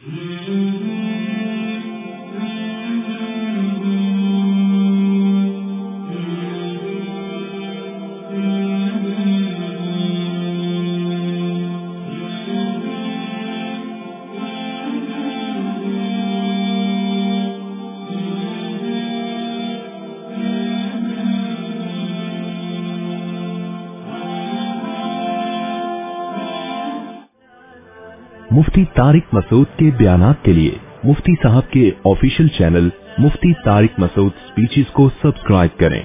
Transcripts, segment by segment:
मुफ्ती तारिक मसूद के बयानात के लिए मुफ्ती साहब के official channel Mufti Tariq Masood speeches को सब्सक्राइब करें।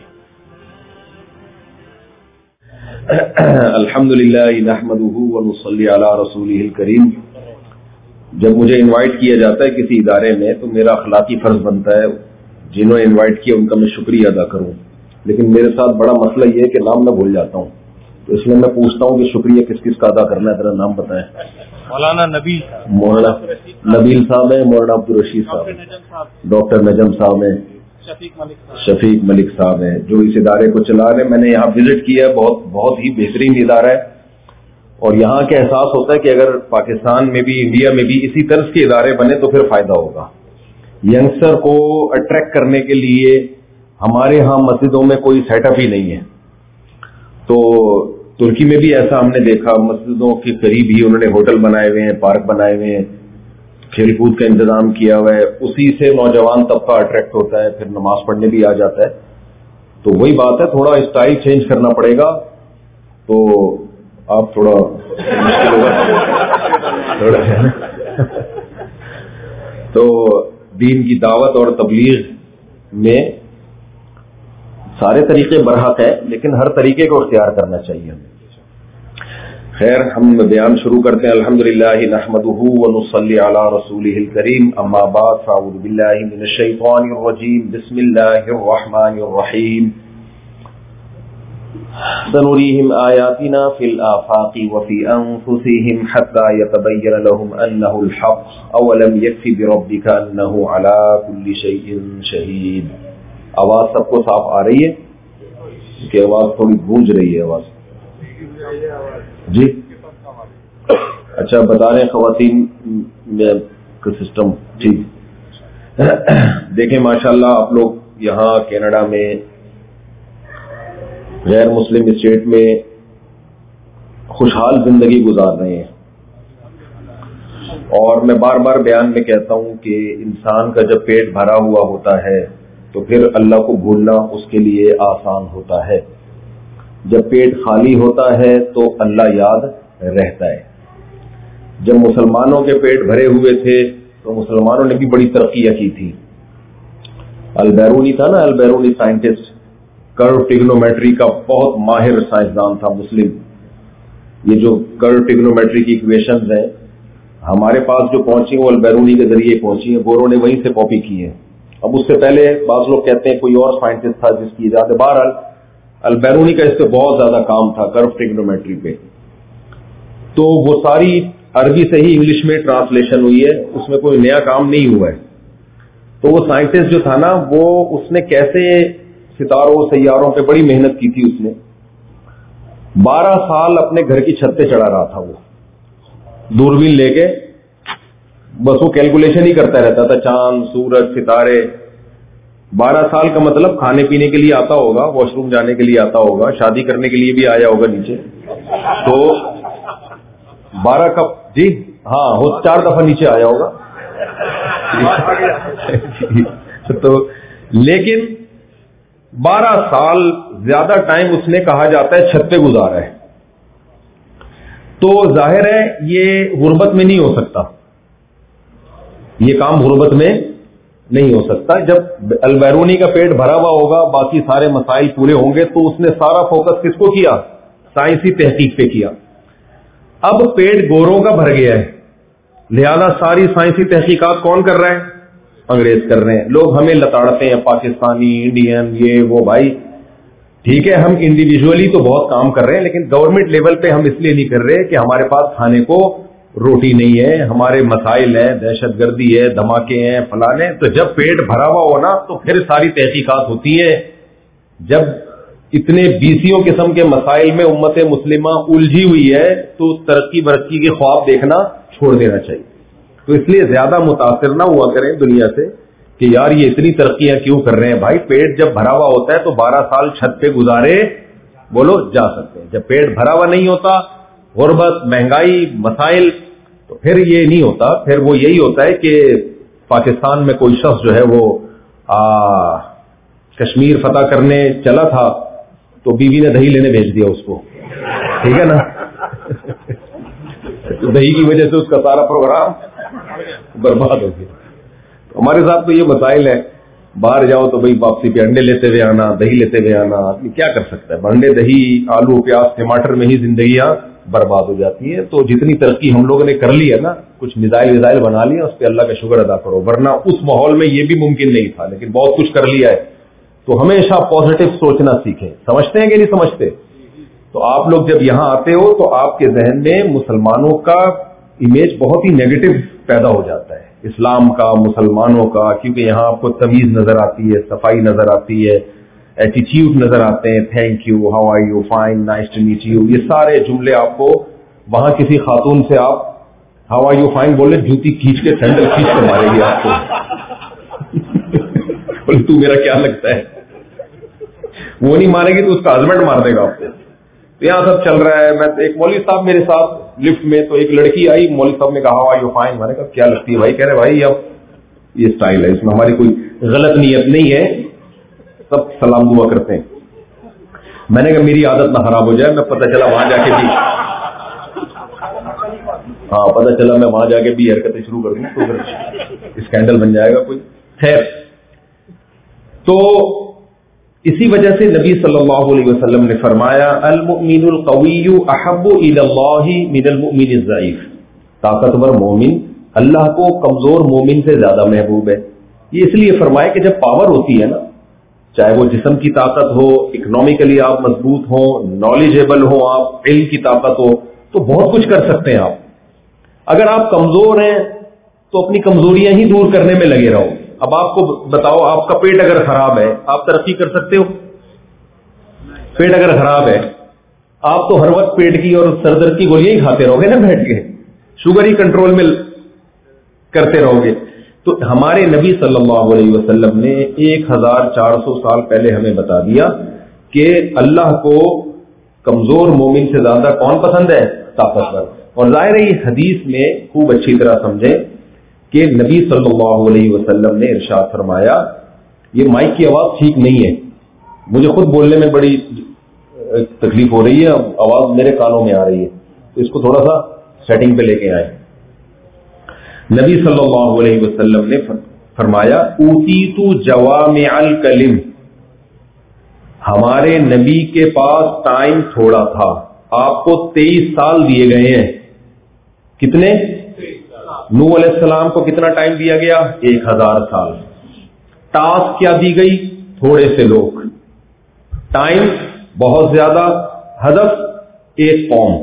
अल्हम्दुलिल्लाह नहमदुहु व नुसल्ली अला रसूलिहिल करीम। जब मुझे इनवाइट किया जाता है किसी इदारे में तो मेरा अखलाकी फर्ज बनता है जिन्होंने इनवाइट किया उनका मैं शुक्रिया अदा करूं, लेकिन मेरे साथ बड़ा मसला ये है कि नाम मैं भूल जाता हूं, तो इसलिए मैं पूछता हूं कि शुक्रिया किस किस का अदा करना है, जरा नाम बताएं। मौलाना नबील, मौलाना नबील साहब है, मौलाना अब्दुल रशीद साहब, डॉक्टर नजम साहब है, शफीक मलिक साहब है, जो इस इदारे को चला रहे हैं। मैंने यहाँ विजिट किया, बहुत ही बेहतरीन इदारा है और यहाँ का एहसास होता है कि अगर पाकिस्तान में भी इंडिया में भी इसी तरह के इदारे बने तो फिर फायदा होगा। यंगस्टर को अट्रैक्ट करने के लिए हमारे यहाँ मस्जिदों में कोई सेटअप ही नहीं है, तो तुर्की में भी ऐसा हमने देखा, मस्जिदों के करीब ही उन्होंने होटल बनाए हुए हैं, पार्क बनाए हुए हैं, खेलकूद का इंतजाम किया हुआ है, उसी से नौजवान तबका अट्रैक्ट होता है, फिर नमाज पढ़ने भी आ जाता है। तो वही बात है, थोड़ा स्टाइल चेंज करना पड़ेगा, तो आप थोड़ा मुश्किल होगा थोड़ा है ना। तो दीन की दावत और तबलीग में सारे तरीके बरहक है, लेकिन हर तरीके को इख्तियार करना चाहिए हमें। खैर, हम बयान शुरू करते हैं। अल्हम्दुलिल्लाह नहमदुहु व नुसल्ली अला रसूलिहिल करीम, अम्मा बाद फ़अऊज़ु बिल्लाहि मिनश शैतानिर रजीम, बिस्मिल्लाहिर रहमानिर रहीम। सनुरीहिम आयातिना फिल आफाक़ि व फ़ी अनफुसिहिम हत्ता यतबय्यन लहुम अन्नहुल हक़ अवलम यकफ़ी बिरब्बिका अन्नहु अला कुल्लि शैइन शहीद। आवाज सबको साफ आ रही है कि आवाज थोड़ी गूंज रही है? आवाज जी अच्छा, बता रहे हैं ख़वातीन का सिस्टम ठीक। देखें माशाल्लाह, आप लोग यहाँ कनाडा में गैर मुस्लिम स्टेट में खुशहाल जिंदगी गुजार रहे हैं, और मैं बार बार बयान में कहता हूँ कि इंसान का जब पेट भरा हुआ होता है तो फिर अल्लाह को भूलना उसके लिए आसान होता है। जब पेट खाली होता है तो अल्लाह याद रहता है। जब मुसलमानों के पेट भरे हुए थे तो मुसलमानों ने भी बड़ी तरक्कियां की थी। अल-बैरूनी था ना, अल-बैरूनी साइंटिस्ट, कर्व ट्रिग्नोमेट्री का बहुत माहिर साइंसदान था मुस्लिम। ये जो कर्व ट्रिग्नोमेट्री की इक्वेशंस हैं हमारे पास जो पहुंची वो अल-बैरूनी के जरिए पहुंची है, गोरों ने वहीं से कॉपी की है। अब उससे पहले बाज लोग कहते हैं कोई और साइंटिस्ट था जिसकी इजाद है। बहरहाल अल-बैरूनी का इस पे बहुत ज्यादा काम था कर्व ट्रिग्नोमेट्री पे, तो वो सारी अरबी से ही इंग्लिश में ट्रांसलेशन हुई है, उसमें कोई नया काम नहीं हुआ है। तो वो साइंटिस्ट जो था ना, वो उसने कैसे सितारों सैयारों पे बड़ी मेहनत की थी। उसने 12 साल अपने घर की छत पे चढ़ा रहा था, वो दूरबीन लेके बस वो कैलकुलेशन ही करता रहता था, चांद सूरज सितारे। 12 साल का मतलब खाने पीने के लिए आता होगा, वॉशरूम जाने के लिए आता होगा, शादी करने के लिए भी आया होगा नीचे, तो 12 कप जी हाँ वो 4 दफा नीचे आया होगा। तो लेकिन 12 साल ज्यादा टाइम उसने कहा जाता है छत पे गुजारा है, तो जाहिर है ये गुर्बत में नहीं हो सकता, ये काम गुर्बत में नहीं हो सकता। जब अल-बैरूनी का पेट भरा हुआ होगा, बाकी सारे मसाइल पूरे होंगे, तो उसने सारा फोकस किसको किया? साइंसी तहकीक पे किया। अब पेट गोरों का भर गया है, लिहाजा सारी साइंसी तहकीकात कौन कर रहा है? अंग्रेज कर रहे हैं। लोग हमें लताड़ते हैं पाकिस्तानी, इंडियन, ये वो। भाई ठीक है, हम इंडिविजुअली तो बहुत काम कर रहे हैं, लेकिन गवर्नमेंट लेवल पे हम इसलिए नहीं कर रहे कि हमारे पास खाने को रोटी नहीं है, हमारे मसाइल हैं, दहशतगर्दी है, धमाके हैं, फलाने। तो जब पेट भरा हुआ हो ना तो फिर सारी तहकीकात होती है। जब इतने बीसियों किस्म के मसाइल में उम्मत मुस्लिमा उलझी हुई है तो तरक्की बरक्की के ख्वाब देखना छोड़ देना चाहिए। تو اس لیے زیادہ متاثر نہ ہوا کریں دنیا سے کہ یار یہ اتنی ترقیاں کیوں کر رہے ہیں. بھائی پیٹ جب بھرا ہوا ہوتا ہے تو 12 سال چھت پہ گزارے بولو جا سکتے ہیں. جب پیٹ بھرا ہوا نہیں ہوتا, غربت, مہنگائی, مسائل, تو پھر یہ نہیں ہوتا. پھر وہ یہی ہوتا ہے کہ پاکستان میں کوئی شخص جو ہے وہ کشمیر فتح کرنے چلا تھا تو بیوی نے دہی لینے بھیج دیا اس کو, ٹھیک ہے نا. دہی کی وجہ سے اس کا سارا پروگرام برباد ہو گیا. ہمارے ساتھ تو یہ مسائل ہے, باہر جاؤ تو بھائی واپسی پہ انڈے لیتے ہوئے آنا, دہی لیتے ہوئے آنا. آدمی کیا کر سکتا ہے؟ انڈے, دہی, آلو, پیاز, ٹماٹر میں ہی زندگیاں برباد ہو جاتی ہیں. تو جتنی ترقی ہم لوگوں نے کر لی ہے نا, کچھ میزائل بنا لی, اس پہ اللہ کا شکر ادا کرو, ورنہ اس ماحول میں یہ بھی ممکن نہیں تھا. لیکن بہت کچھ کر لیا ہے. تو ہمیشہ پازیٹو سوچنا سیکھیں. سمجھتے ہیں کہ نہیں سمجھتے؟ تو آپ لوگ جب یہاں آتے ہو تو آپ کے ذہن میں مسلمانوں کا امیج بہت ہی نیگیٹو پیدا ہو جاتا ہے, اسلام کا, مسلمانوں کا, کیونکہ یہاں آپ کو تمیز نظر آتی ہے, صفائی نظر آتی ہے, ایٹیٹیوڈ نظر آتے ہیں, thank you, how are you, fine, nice to meet you, یہ سارے جملے آپ کو وہاں کسی خاتون سے آپ ہاؤ آر یو فائن بولے, جوتی کھینچ کے, سینڈل کھینچ کے مارے گی آپ کو. بولے تو میرا کیا لگتا ہے؟ وہ نہیں مارے گی تو اس کا ہسبینڈ مار دے گا آپ کو. تو یہاں سب چل رہا ہے. میں ایک مولوی صاحب میرے ساتھ لفٹ میں, تو ایک لڑکی آئی, مولوی صاحب نے کہا ہاؤ آر یو فائن, میں نے کہا کیا لگتی ہے بھائی؟ کہہ رہے بھائی اب یہ اسٹائل ہے, اس میں ہماری کوئی غلط نیت نہیں ہے, سب سلام دعا کرتے ہیں. میں نے کہا میری عادت نہ خراب ہو جائے, میں پتہ چلا وہاں جا کے بھی پتہ چلا میں وہاں جا کے بھی حرکتیں شروع کر دوں تو پھر اسکینڈل بن جائے گا کوئی. خیر, تو اسی وجہ سے نبی صلی اللہ علیہ وسلم نے فرمایا المؤمن القوی احب الی اللہ من المؤمن الضعیف, طاقتور مومن اللہ کو کمزور مومن سے زیادہ محبوب ہے. یہ اس لیے فرمایا کہ جب پاور ہوتی ہے نا, چاہے وہ جسم کی طاقت ہو, اکنامکلی آپ مضبوط ہوں, نالجیبل ہوں آپ, علم کی طاقت ہو, تو بہت کچھ کر سکتے ہیں آپ. اگر آپ کمزور ہیں تو اپنی کمزوریاں ہی دور کرنے میں لگے رہو. اب آپ کو بتاؤ, آپ کا پیٹ اگر خراب ہے آپ ترقی کر سکتے ہو؟ پیٹ اگر خراب ہے آپ تو ہر وقت پیٹ کی اور سر درد کی گولیاں ہی کھاتے رہو گے نا بیٹھ کے, شوگر ہی کنٹرول میں کرتے رہو گے. تو ہمارے نبی صلی اللہ علیہ وسلم نے 1400 سال پہلے ہمیں بتا دیا کہ اللہ کو کمزور مومن سے زیادہ کون پسند ہے؟ طاقتور. اور ظاہر ہے یہ حدیث میں خوب اچھی طرح سمجھیں کہ نبی صلی اللہ علیہ وسلم نے ارشاد فرمایا, یہ مائک کی آواز ٹھیک نہیں ہے, مجھے خود بولنے میں بڑی تکلیف ہو رہی ہے, آواز میرے کانوں میں آ رہی ہے, تو اس کو تھوڑا سا سیٹنگ پہ لے کے آئے. نبی صلی اللہ علیہ وسلم نے فرمایا اوتیت جوامع الکلم, ہمارے نبی کے پاس ٹائم تھوڑا تھا, آپ کو 23 سال دیے گئے ہیں. کتنے؟ نوح علیہ السلام کو کتنا ٹائم دیا گیا؟ 1000 سال. ٹاسک کیا دی گئی؟ تھوڑے سے لوگ, ٹائم بہت زیادہ, ہدف ایک قوم.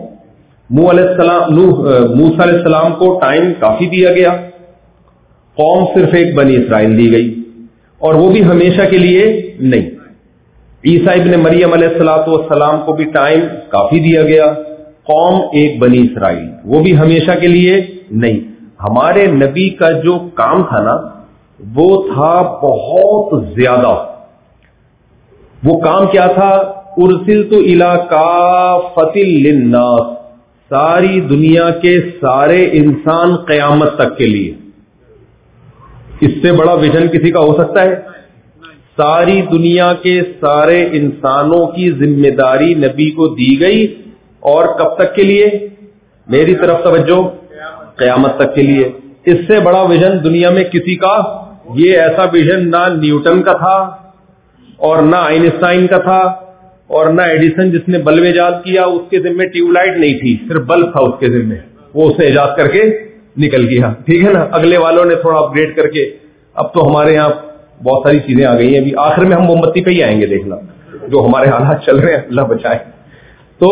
موسیٰ علیہ السلام کو ٹائم کافی دیا گیا, قوم صرف ایک بنی اسرائیل دی گئی, اور وہ بھی ہمیشہ کے لیے نہیں. عیسیٰ ابن مریم علیہ السلام کو بھی ٹائم کافی دیا گیا, قوم ایک بنی اسرائیل, وہ بھی ہمیشہ کے لیے نہیں. ہمارے نبی کا جو کام تھا نا وہ تھا بہت زیادہ. وہ کام کیا تھا؟ ارسلت الی کافۃ للناس, ساری دنیا کے سارے انسان قیامت تک کے لیے. اس سے بڑا ویژن کسی کا ہو سکتا ہے؟ ساری دنیا کے سارے انسانوں کی ذمہ داری نبی کو دی گئی, اور کب تک کے لیے؟ میری طرف توجہ, قیامت تک کے لیے. اس سے بڑا ویژن دنیا میں کسی کا, یہ ایسا ویژن نہ نیوٹن کا تھا اور نہ آئنسٹائن کا تھا اور نہ ایڈیسن جس نے بلب ایجاد کیا اس کے ذمہ ٹیوب لائٹ نہیں تھی, صرف بلب تھا اس کے ذمہ, وہ اسے ایجاد کر کے نکل گیا. ٹھیک ہے نا, اگلے والوں نے تھوڑا اپ گریڈ کر کے, اب تو ہمارے یہاں بہت ساری چیزیں آ گئی ہیں. ابھی آخر میں ہم موم بتی پہ ہی آئیں گے, دیکھنا جو ہمارے حالات چل رہے ہیں, اللہ بچائے. تو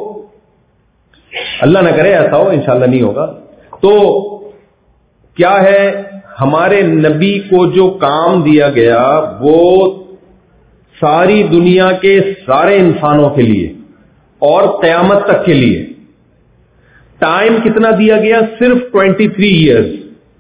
اللہ نہ کرے ایسا ہو, انشاءاللہ نہیں ہوگا. تو کیا ہے, ہمارے نبی کو جو کام دیا گیا وہ ساری دنیا کے سارے انسانوں کے لیے اور قیامت تک کے لیے. ٹائم کتنا دیا گیا؟ صرف 23 ایئرز.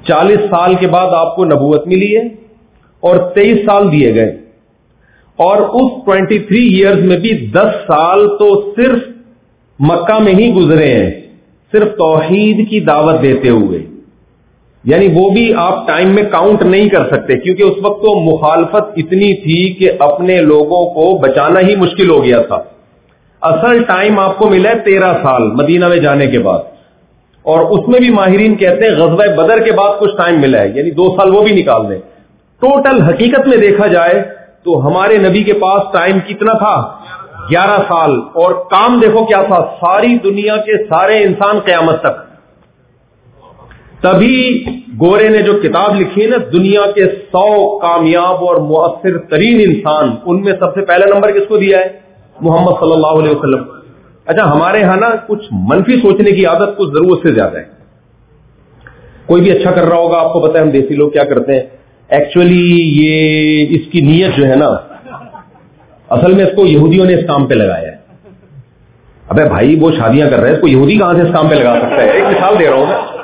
40 سال کے بعد آپ کو نبوت ملی ہے اور 23 سال دیے گئے, اور اس 23 ایئرز میں بھی 10 سال تو صرف مکہ میں ہی گزرے ہیں, صرف توحید کی دعوت دیتے ہوئے. یعنی وہ بھی آپ ٹائم میں کاؤنٹ نہیں کر سکتے, کیونکہ اس وقت تو مخالفت اتنی تھی کہ اپنے لوگوں کو بچانا ہی مشکل ہو گیا تھا. اصل ٹائم آپ کو ملا ہے 13 سال مدینہ میں جانے کے بعد, اور اس میں بھی ماہرین کہتے ہیں غزوہ بدر کے بعد کچھ ٹائم ملا ہے, یعنی 2 سال وہ بھی نکال دیں. ٹوٹل حقیقت میں دیکھا جائے تو ہمارے نبی کے پاس ٹائم کتنا تھا؟ 11 سال. اور کام دیکھو کیا تھا, ساری دنیا کے سارے انسان قیامت تک. تبھی گورے نے جو کتاب لکھی ہے نا, دنیا کے 100 کامیاب اور مؤثر ترین انسان, ان میں سب سے پہلا نمبر کس کو دیا ہے؟ محمد صلی اللہ علیہ وسلم. اچھا, ہمارے ہاں نا کچھ منفی سوچنے کی عادت کچھ ضرورت سے زیادہ ہے. کوئی بھی اچھا کر رہا ہوگا, آپ کو پتا ہے ہم دیسی لوگ کیا کرتے ہیں, ایکچولی یہ اس کی نیت جو ہے نا, اصل میں اس کو یہودیوں نے اس کام پہ لگایا ہے. ابے بھائی وہ شادیاں کر رہے ہیں, اس کو یہودی کہاں سے اس کام پہ لگا سکتا ہے؟ ایک مثال دے رہا ہوں میں.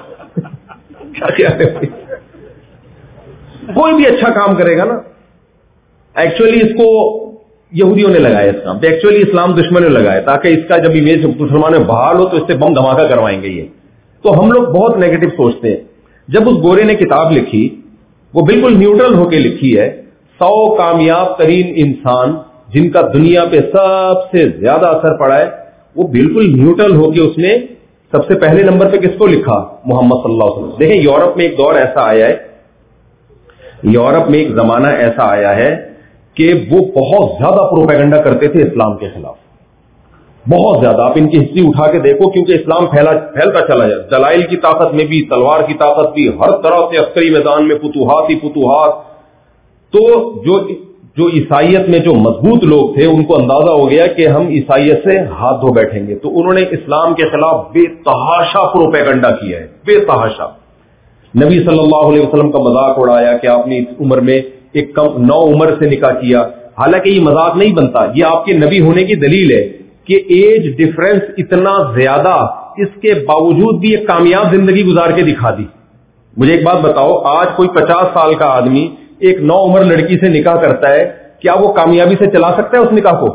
کوئی بھی اچھا کام کرے گا نا, ایکچولی اس کو یہودیوں نے لگایا اس کام پہ, ایکچولی اسلام دشمن نے لگایا تاکہ اس کا جب امیج مسلمان میں بحال ہو تو اس سے بم دھماکہ کروائیں گے یہ. تو ہم لوگ بہت نیگیٹو سوچتے ہیں. جب اس گورے نے کتاب لکھی, وہ بالکل نیوٹرل ہو کے لکھی ہے, 100 کامیاب ترین انسان جن کا دنیا پہ سب سے زیادہ اثر پڑا ہے, وہ بالکل نیوٹرل ہو کے اس نے سب سے پہلے نمبر پہ کس کو لکھا؟ محمد صلی اللہ علیہ وسلم. دیکھیں یورپ میں ایک دور ایسا آیا ہے, یورپ میں ایک زمانہ ایسا آیا ہے کہ وہ بہت زیادہ پروپیگنڈا کرتے تھے اسلام کے خلاف, بہت زیادہ. آپ ان کی ہسٹری اٹھا کے دیکھو, کیونکہ اسلام پھیلتا چلا جائے, دلائل کی طاقت میں بھی, تلوار کی طاقت بھی, ہر طرح سے عسکری میدان میں فتوحات ہی فتوحات. تو جو عیسائیت میں جو مضبوط لوگ تھے ان کو اندازہ ہو گیا کہ ہم عیسائیت سے ہاتھ دھو بیٹھیں گے, تو انہوں نے اسلام کے خلاف بے تحاشا پروپیگنڈا کیا ہے, بے تحاشا. نبی صلی اللہ علیہ وسلم کا مذاق اڑایا کہ آپ نے اس عمر میں ایک کم 9 عمر سے نکاح کیا. حالانکہ یہ مذاق نہیں بنتا, یہ آپ کے نبی ہونے کی دلیل ہے کہ ایج ڈفرنس اتنا زیادہ, اس کے باوجود بھی ایک کامیاب زندگی گزار کے دکھا دی. مجھے ایک بات بتاؤ, آج کوئی 50 سال کا آدمی ایک 9 عمر لڑکی سے نکاح کرتا ہے, کیا وہ کامیابی سے چلا سکتا ہے اس نکاح کو؟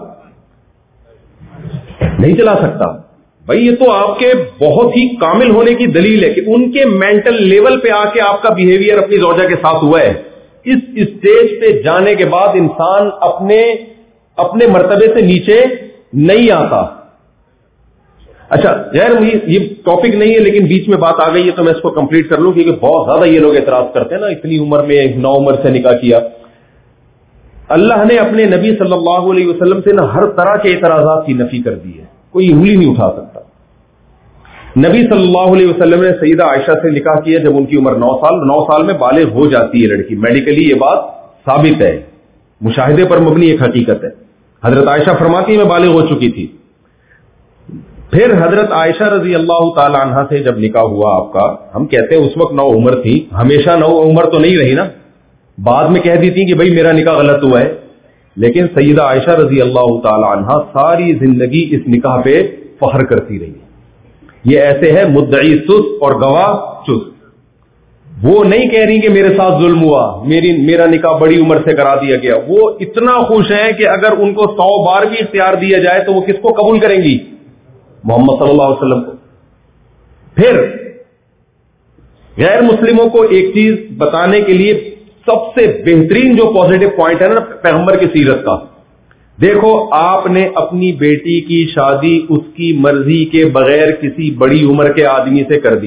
نہیں چلا سکتا. بھائی یہ تو آپ کے بہت ہی کامل ہونے کی دلیل ہے کہ ان کے مینٹل لیول پہ آ کے آپ کا بیہیویئر اپنی زوجہ کے ساتھ ہوا ہے. اس اسٹیج پہ جانے کے بعد انسان اپنے مرتبے سے نیچے نہیں آتا. اچھا غیر یہ ٹاپک نہیں ہے, لیکن بیچ میں بات آ گئی ہے تو میں اس کو کمپلیٹ کر لوں, کیونکہ بہت زیادہ یہ لوگ اعتراض کرتے ہیں نا, اتنی عمر میں 9 عمر سے نکاح کیا. اللہ نے اپنے نبی صلی اللہ علیہ وسلم سے نا ہر طرح کے اعتراضات کی نفی کر دی ہے, کوئی انگلی نہیں اٹھا سکتا. نبی صلی اللہ علیہ وسلم نے سیدہ عائشہ سے نکاح کیا جب ان کی عمر 9 سال میں بالغ ہو جاتی ہے لڑکی. میڈیکلی یہ بات ثابت ہے, مشاہدے پر مبنی ایک حقیقت ہے. حضرت عائشہ فرماتی ہے میں بالغ ہو چکی تھی. پھر حضرت عائشہ رضی اللہ تعالی عنہا سے جب نکاح ہوا آپ کا, ہم کہتے ہیں اس وقت 9 عمر تھی, ہمیشہ 9 عمر تو نہیں رہی نا, بعد میں کہہ دیتی کہ بھائی میرا نکاح غلط ہوا ہے. لیکن سیدہ عائشہ رضی اللہ تعالی عنہا ساری زندگی اس نکاح پہ فخر کرتی رہی. یہ ایسے ہے مدعی سست اور گواہ چست. وہ نہیں کہہ رہی کہ میرے ساتھ ظلم ہوا, میرا نکاح بڑی عمر سے کرا دیا گیا. وہ اتنا خوش ہیں کہ اگر ان کو 100 بار بھی اختیار دیا جائے تو وہ کس کو قبول کریں گی؟ محمد صلی اللہ علیہ وسلم کو. پھر غیر مسلموں کو ایک چیز بتانے کے لیے سب سے بہترین جو پازیٹو پوائنٹ ہے نا پیغمبر کی سیرت کا, دیکھو آپ نے اپنی بیٹی کی شادی اس کی مرضی کے بغیر کسی بڑی عمر کے آدمی سے کر دی.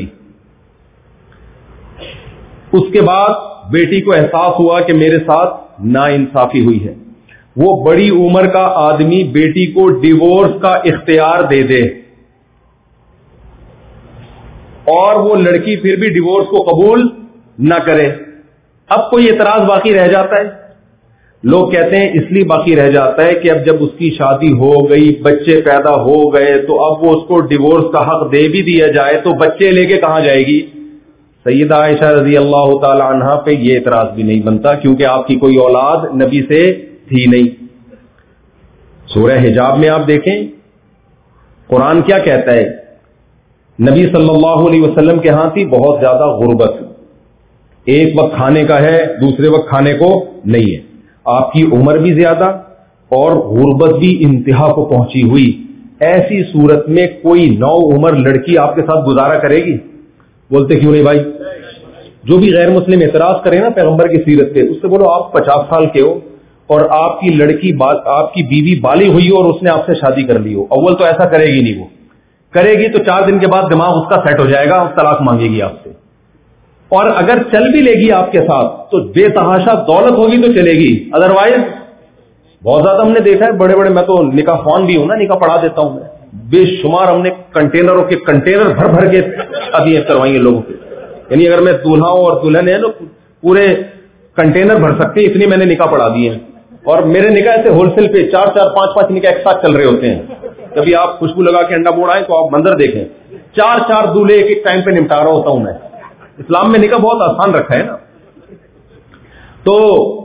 اس کے بعد بیٹی کو احساس ہوا کہ میرے ساتھ ناانصافی ہوئی ہے, وہ بڑی عمر کا آدمی بیٹی کو ڈیورس کا اختیار دے دے, اور وہ لڑکی پھر بھی ڈیورس کو قبول نہ کرے. اب کوئی اعتراض باقی رہ جاتا ہے؟ لوگ کہتے ہیں اس لیے باقی رہ جاتا ہے کہ اب جب اس کی شادی ہو گئی, بچے پیدا ہو گئے, تو اب وہ اس کو ڈیورس کا حق دے بھی دیا جائے تو بچے لے کے کہاں جائے گی؟ سیدہ عائشہ رضی اللہ تعالی عنہا پہ یہ اعتراض بھی نہیں بنتا, کیونکہ آپ کی کوئی اولاد نبی سے تھی نہیں. سورہ حجاب میں آپ دیکھیں قرآن کیا کہتا ہے, نبی صلی اللہ علیہ وسلم کے ہاں تھی بہت زیادہ غربت, ایک وقت کھانے کا ہے, دوسرے وقت کھانے کو نہیں ہے. آپ کی عمر بھی زیادہ اور غربت بھی انتہا کو پہنچی ہوئی. ایسی صورت میں کوئی نو عمر لڑکی آپ کے ساتھ گزارا کرے گی؟ بولتے کیوں نہیں بھائی؟ جو بھی غیر مسلم اعتراض کرے نا پیغمبر کی سیرت پہ, اس سے بولو آپ 50 سال کے ہو اور آپ کی لڑکی آپ کی بیوی بالغ ہوئی ہو اور اس نے آپ سے شادی کر لی ہو. اول تو ایسا کرے گی نہیں, وہ کرے گی تو 4 دن کے بعد دماغ اس کا سیٹ ہو جائے گا, طلاق مانگے گی آپ سے. اور اگر چل بھی لے گی آپ کے ساتھ تو بے تحاشا دولت ہوگی تو چلے گی, ادروائز بہت زیادہ ہم نے دیکھا ہے. بڑے بڑے, میں تو نکاح خوان بھی ہوں نا, نکاح پڑھا دیتا ہوں میں, بے شمار ہم نے کنٹینروں کے کنٹینر بھر بھر کے شادیاں کروائی ہیں لوگوں کی. یعنی اگر میں دولہا ہوں اور دلہن ہے تو پورے کنٹینر بھر سکتے, اتنی میں نے نکاح پڑھا دی ہیں. اور میرے نکاح ایسے ہول سیل پہ 4-4 5-5 نکاح ایک ساتھ چل رہے ہوتے ہیں. کبھی آپ خوشبو لگا کے انڈا موڑ آئے تو آپ منظر دیکھیں, 4-4 دولہے ایک ٹائم پہ نمٹا رہا ہوتا ہوں میں. اسلام میں نکاح بہت آسان رکھا ہے نا. تو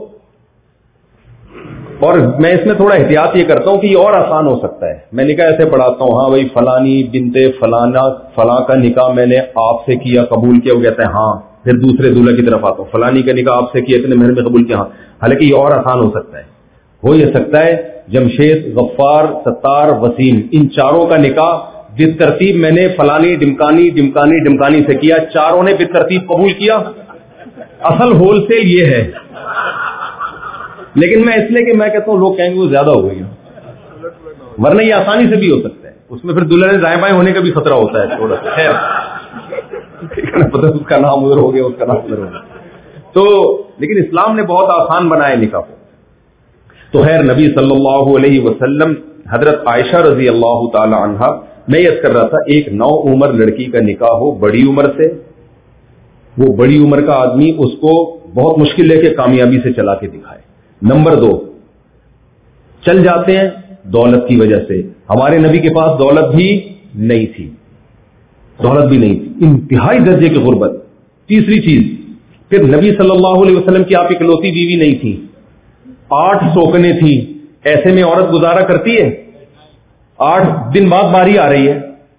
اور میں اس میں تھوڑا احتیاط یہ کرتا ہوں کہ یہ اور آسان ہو سکتا ہے. میں نکاح ایسے پڑھاتا ہوں, ہاں بھائی فلانی بنتے فلانا فلاں کا نکاح میں نے آپ سے کیا, قبول کیا. وہ کہتا ہے ہاں. پھر دوسرے دولہے کی طرف آتا ہوں, فلانی کا نکاح آپ سے کیا, اتنے مہر میں قبول کیا. ہاں, حالانکہ یہ اور آسان ہو سکتا ہے. ہو یہ سکتا ہے جمشید, غفار, ستار, وسیم, ان چاروں کا نکاح بالترتیب میں نے فلانی ڈمکانی ڈمکانی ڈمکانی سے کیا, چاروں نے بالترتیب قبول کیا. اصل ہول سیل یہ ہے. لیکن میں اس لیے کہ میں کہتا ہوں لوگ کہیں گے وہ زیادہ ہو گئی, ورنہ یہ آسانی سے بھی ہو سکتا ہے. اس میں پھر دلہن دائیں بائیں ہونے کا بھی خطرہ ہوتا ہے تھوڑا سا. خیر پتہ اس کا نام ادھر ہو گیا, اس کا نام ادھر ہو گیا. تو لیکن اسلام نے بہت آسان بنایا نکاح کو. تو خیر نبی صلی اللہ علیہ وسلم, حضرت عائشہ رضی اللہ تعالی عنہا, میں یہ کر رہا تھا, ایک نو عمر لڑکی کا نکاح ہو بڑی عمر سے, وہ بڑی عمر کا آدمی اس کو بہت مشکل لے کے کامیابی سے چلا کے دکھائے. نمبر 2, چل جاتے ہیں دولت کی وجہ سے. ہمارے نبی کے پاس دولت بھی نہیں تھی, دولت بھی نہیں تھی, انتہائی درجے کی غربت. تیسری چیز, پھر نبی صلی اللہ علیہ وسلم کی آپ اکلوتی بیوی نہیں تھی, 8 سوکنے تھیں. ایسے میں عورت گزارا کرتی ہے؟ 8 دن بعد باری آ رہی ہے.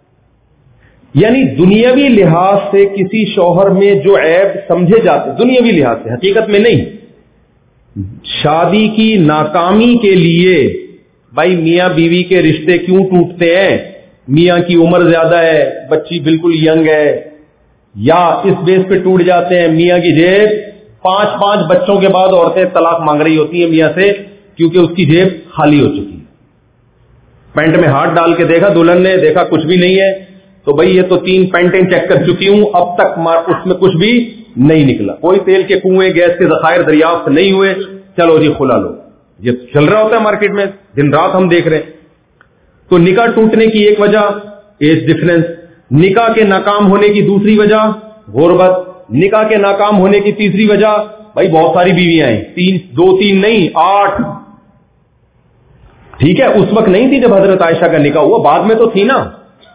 یعنی دنیاوی لحاظ سے کسی شوہر میں جو عیب سمجھے جاتے, دنیاوی لحاظ سے, حقیقت میں نہیں, شادی کی ناکامی کے لیے بھائی میاں بیوی کے رشتے کیوں ٹوٹتے ہیں؟ میاں کی عمر زیادہ ہے, بچی بالکل ینگ ہے, یا اس بیس پہ ٹوٹ جاتے ہیں میاں کی جیب 5 بچوں کے بعد عورتیں طلاق مانگ رہی ہوتی ہیں میاں سے کیونکہ اس کی جیب خالی ہو چکی ہے. پینٹ میں ہاتھ ڈال کے دیکھا دلہن نے, دیکھا کچھ بھی نہیں ہے, تو بھائی یہ تو 3 پینٹیں چیک کر چکی ہوں, اب تک اس میں کچھ بھی نہیں نکلا, کوئی تیل کے کنویں گیس کے ذخائر دریافت نہیں ہوئے, چلو جی کھلا لو. یہ چل رہا ہوتا ہے مارکیٹ میں, دن رات ہم دیکھ رہے ہیں. تو نکاح ٹوٹنے کی ایک وجہ ایج ڈفرنس, نکاح کے ناکام ہونے کی دوسری وجہ غربت, نکاح کے ناکام ہونے کی تیسری وجہ بھائی بہت ساری بیویاں ہیں, 2-3 نہیں 8. ٹھیک ہے, اس وقت نہیں تھی جب حضرت عائشہ کا نکاح ہوا, بعد میں تو تھی نا.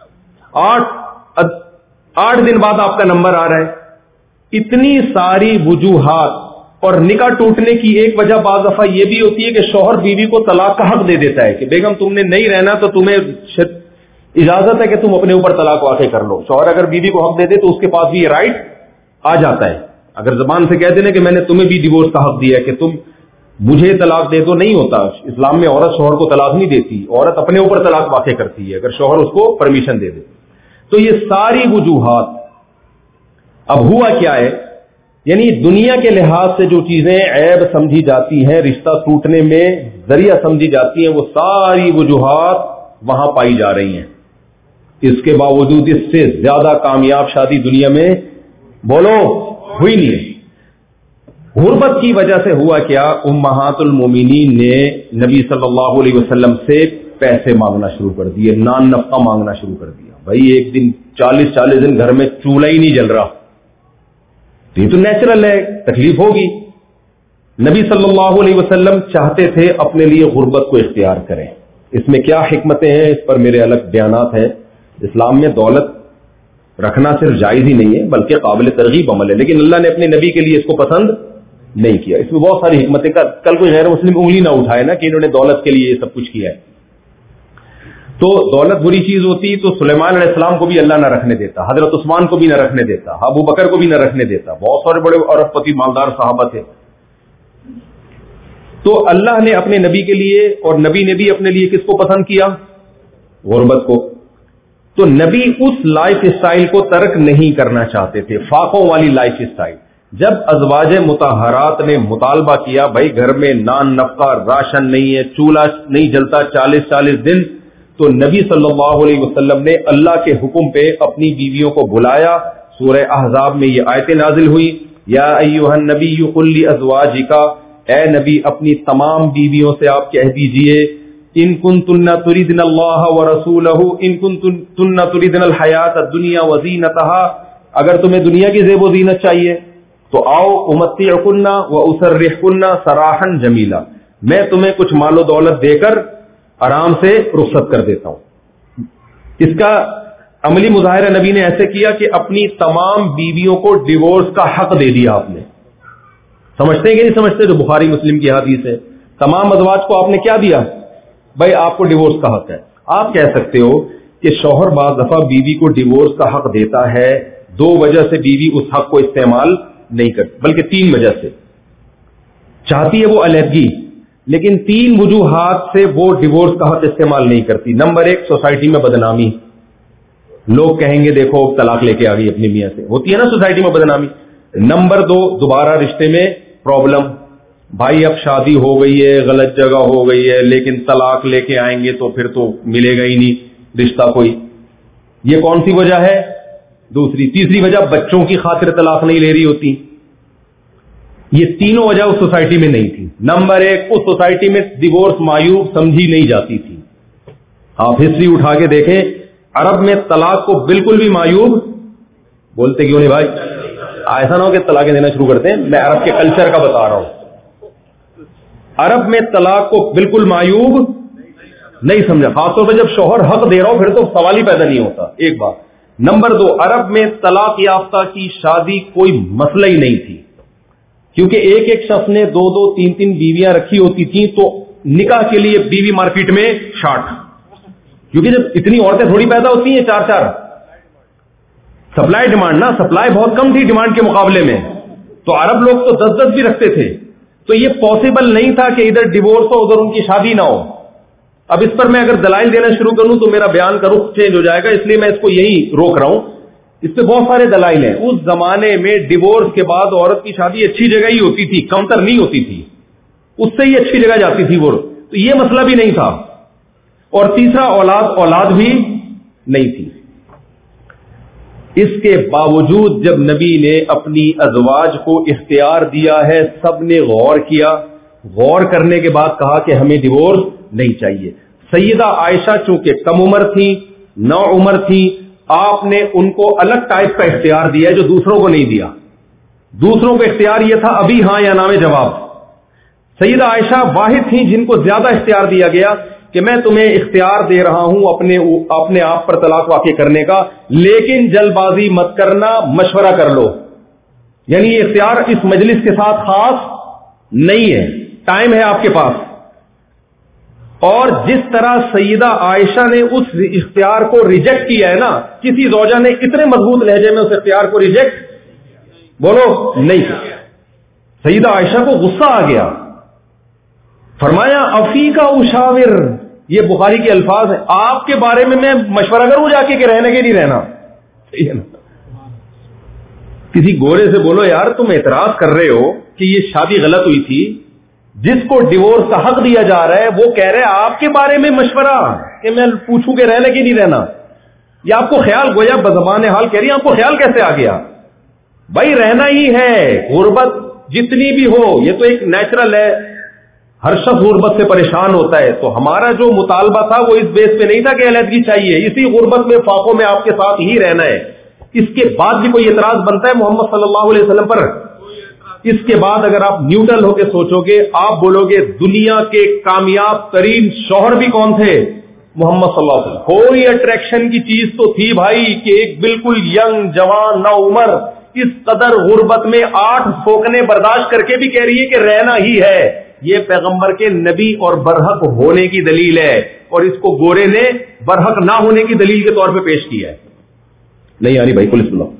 8 دن بعد آپ کا نمبر آ رہا ہے. اتنی ساری وجوہات. اور نکاح ٹوٹنے کی ایک وجہ بعض دفعہ یہ بھی ہوتی ہے کہ شوہر بیوی کو طلاق کا حق دے دیتا ہے کہ بیگم تم نے نہیں رہنا تو تمہیں اجازت ہے کہ تم اپنے اوپر طلاق واقع کر لو. شوہر اگر بیوی کو حق دے دے تو اس کے پاس بھی یہ رائٹ آ جاتا ہے. اگر زبان سے کہہ دینا کہ میں نے تمہیں بھی ڈیورس کا حق دیا ہے کہ تم مجھے طلاق دے دو, نہیں ہوتا. اسلام میں عورت شوہر کو طلاق نہیں دیتی, عورت اپنے اوپر طلاق واقع کرتی ہے اگر شوہر اس کو پرمیشن دے دے. تو یہ ساری وجوہات. اب ہوا کیا ہے, یعنی دنیا کے لحاظ سے جو چیزیں عیب سمجھی جاتی ہیں, رشتہ ٹوٹنے میں ذریعہ سمجھی جاتی ہیں, وہ ساری وجوہات وہاں پائی جا رہی ہیں. اس کے باوجود اس سے زیادہ کامیاب شادی دنیا میں بولو ہوئی نہیں. غربت کی وجہ سے ہوا کیا, امہات المومنین نے نبی صلی اللہ علیہ وسلم سے پیسے مانگنا شروع کر دیے, نان نفقہ مانگنا شروع کر دیا. بھائی ایک دن 40 دن گھر میں چولہا ہی نہیں جل رہا, یہ تو نیچرل ہے, تکلیف ہوگی. نبی صلی اللہ علیہ وسلم چاہتے تھے اپنے لیے غربت کو اختیار کریں. اس میں کیا حکمتیں ہیں, اس پر میرے الگ بیانات ہیں. اسلام میں دولت رکھنا صرف جائز ہی نہیں ہے بلکہ قابل ترغیب عمل ہے, لیکن اللہ نے اپنے نبی کے لیے اس کو پسند نہیں کیا. اس میں بہت ساری حکمتیں. کل کوئی غیر مسلم انگلی نہ اٹھائے نا کہ انہوں نے دولت کے لیے یہ سب کچھ کیا ہے. تو دولت بری چیز ہوتی تو سلیمان علیہ السلام کو بھی اللہ نہ رکھنے دیتا, حضرت عثمان کو بھی نہ رکھنے دیتا, ابو بکر کو بھی نہ رکھنے دیتا, بہت سارے بڑے ارب پتی مالدار صحابہ تھے. تو اللہ نے اپنے نبی کے لیے اور نبی نے بھی اپنے لیے کس کو پسند کیا؟ غربت کو. تو نبی اس لائف اسٹائل کو ترک نہیں کرنا چاہتے تھے, فاقوں والی لائف اسٹائل. جب ازواج مطہرات نے مطالبہ کیا بھائی گھر میں نان نفقہ راشن نہیں ہے, چولہا نہیں جلتا 40 دن, تو نبی صلی اللہ علیہ وسلم نے اللہ کے حکم پہ اپنی بیویوں کو بلایا. سورہ احزاب میں یہ آیتیں نازل ہوئی, یا ایھا النبی قل لازواجک, اے نبی اپنی تمام بیویوں سے آپ کہہ دیجئے, ان کنتن تریدن اللہ ورسولہ ان کنتن تریدن الحیات الدنیا وزینتها, اگر تمہیں دنیا کی زیب و زینت چاہیے تو آؤ امتعکن واسرحکن سراحا جمیلا, میں تمہیں کچھ مال و دولت دے کر آرام سے رخصت کر دیتا ہوں. اس کا عملی مظاہرہ نبی نے ایسے کیا کہ اپنی تمام بیویوں کو ڈیورس کا حق دے دیا آپ نے. سمجھتے ہیں کہ نہیں سمجھتے؟ جو بخاری مسلم کی حدیث ہے, تمام ازواج کو آپ نے کیا دیا؟ بھائی آپ کو ڈیورس کا حق ہے. آپ کہہ سکتے ہو کہ شوہر بعض دفعہ بیوی کو ڈیورس کا حق دیتا ہے, 2 وجہ سے بیوی اس حق کو استعمال نہیں کرتی, بلکہ 3 وجہ سے. چاہتی ہے وہ علیحدگی, لیکن 3 وجوہات سے وہ ڈیورس کا حق استعمال نہیں کرتی. نمبر 1, سوسائٹی میں بدنامی, لوگ کہیں گے دیکھو طلاق لے کے آ گئی اپنی میاں سے, ہوتی ہے نا سوسائٹی میں بدنامی. نمبر 2, دوبارہ رشتے میں پرابلم, بھائی اب شادی ہو گئی ہے, غلط جگہ ہو گئی ہے, لیکن طلاق لے کے آئیں گے تو پھر تو ملے گا ہی نہیں رشتہ کوئی. یہ کون سی وجہ ہے؟ دوسری. تیسری وجہ, بچوں کی خاطر طلاق نہیں لے رہی ہوتی. یہ تینوں وجہ اس سوسائٹی میں نہیں تھی. نمبر 1, اس سوسائٹی میں ڈیورس معیوب سمجھی نہیں جاتی تھی. آپ ہسٹری اٹھا کے دیکھیں, عرب میں طلاق کو بالکل بھی معیوب, بولتے کیوں نہیں بھائی؟ ایسا نہ ہو کہ طلاقیں دینا شروع کرتے ہیں, میں عرب کے کلچر کا بتا رہا ہوں. عرب میں طلاق کو بالکل معیوب نہیں سمجھا, خاص طور پہ جب شوہر حق دے رہا ہو پھر تو سوال ہی پیدا نہیں ہوتا. ایک بات. نمبر 2, عرب میں طلاق یافتہ کی شادی کوئی مسئلہ ہی نہیں تھی, کیونکہ ایک شخص نے 2 3 بیویاں رکھی ہوتی تھیں, تو نکاح کے لیے بیوی مارکیٹ میں شارٹ, کیونکہ جب اتنی عورتیں تھوڑی پیدا ہوتی ہیں 4 سپلائی ڈیمانڈ نا, سپلائی بہت کم تھی ڈیمانڈ کے مقابلے میں, تو عرب لوگ تو 10 بھی رکھتے تھے. تو یہ پاسبل نہیں تھا کہ ادھر ڈیورس ہو ادھر ان کی شادی نہ ہو. اب اس پر میں اگر دلائل دینا شروع کروں تو میرا بیان کا رخ چینج ہو جائے گا, اس لیے میں اس کو یہی روک رہا ہوں. اس پہ بہت سارے دلائل ہیں. اس زمانے میں ڈیورس کے بعد عورت کی شادی اچھی جگہ ہی ہوتی تھی, کمتر نہیں ہوتی تھی, اس سے ہی اچھی جگہ جاتی تھی وہ, تو یہ مسئلہ بھی نہیں تھا. اور تیسرا, اولاد بھی نہیں تھی. اس کے باوجود جب نبی نے اپنی ازواج کو اختیار دیا ہے, سب نے غور کیا, غور کرنے کے بعد کہا کہ ہمیں ڈیورس نہیں چاہیے. سیدہ عائشہ چونکہ کم عمر تھی, نو عمر تھی, آپ نے ان کو الگ ٹائپ کا اختیار دیا جو دوسروں کو نہیں دیا. دوسروں کو اختیار یہ تھا ابھی ہاں یا نام جواب. سیدہ عائشہ واحد تھیں جن کو زیادہ اختیار دیا گیا کہ میں تمہیں اختیار دے رہا ہوں اپنے آپ پر طلاق واقع کرنے کا, لیکن جلد بازی مت کرنا, مشورہ کر لو. یعنی یہ اختیار اس مجلس کے ساتھ خاص نہیں ہے, ٹائم ہے آپ کے پاس. اور جس طرح سیدہ عائشہ نے اس اختیار کو ریجیکٹ کیا ہے نا, کسی زوجہ نے اتنے مضبوط لہجے میں اس اختیار کو ریجیکٹ بولو نہیں کیا. سیدہ عائشہ کو غصہ آ گیا, فرمایا افیکا اشاور, یہ بخاری کے الفاظ ہیں, آپ کے بارے میں میں مشورہ کروں جا کے کہ رہنے کے نہیں رہنا. کسی گورے سے بولو یار تم اعتراض کر رہے ہو کہ یہ شادی غلط ہوئی تھی, جس کو ڈیورس کا حق دیا جا رہا ہے وہ کہہ رہے آپ کے بارے میں مشورہ کہ میں پوچھوں کہ رہنے کی نہیں رہنا. یہ آپ کو خیال, گویا بزبان حال کہہ رہی, آپ کو خیال کیسے آ گیا؟ بھائی رہنا ہی ہے, غربت جتنی بھی ہو یہ تو ایک نیچرل ہے, ہر شخص غربت سے پریشان ہوتا ہے. تو ہمارا جو مطالبہ تھا وہ اس بیس پہ نہیں تھا کہ علیحدگی چاہیے, اسی غربت میں فاقوں میں آپ کے ساتھ ہی رہنا ہے. اس کے بعد بھی کوئی اعتراض بنتا ہے محمد صلی اللہ علیہ وسلم پر؟ اس کے بعد اگر آپ نیوٹرل ہو کے سوچو گے, آپ بولو گے دنیا کے کامیاب ترین شوہر بھی کون تھے؟ محمد صلی اللہ علیہ وسلم. کوئی اٹریکشن کی چیز تو تھی بھائی کہ ایک بالکل ینگ جوان نو عمر اس قدر غربت میں 8 سوکنے برداشت کر کے بھی کہہ رہی ہے کہ رہنا ہی ہے. یہ پیغمبر کے نبی اور برحق ہونے کی دلیل ہے. اور اس کو گورے نے برحق نہ ہونے کی دلیل کے طور پہ پیش کیا ہے. نہیں آ رہی بھائی, پولیس بلاؤ.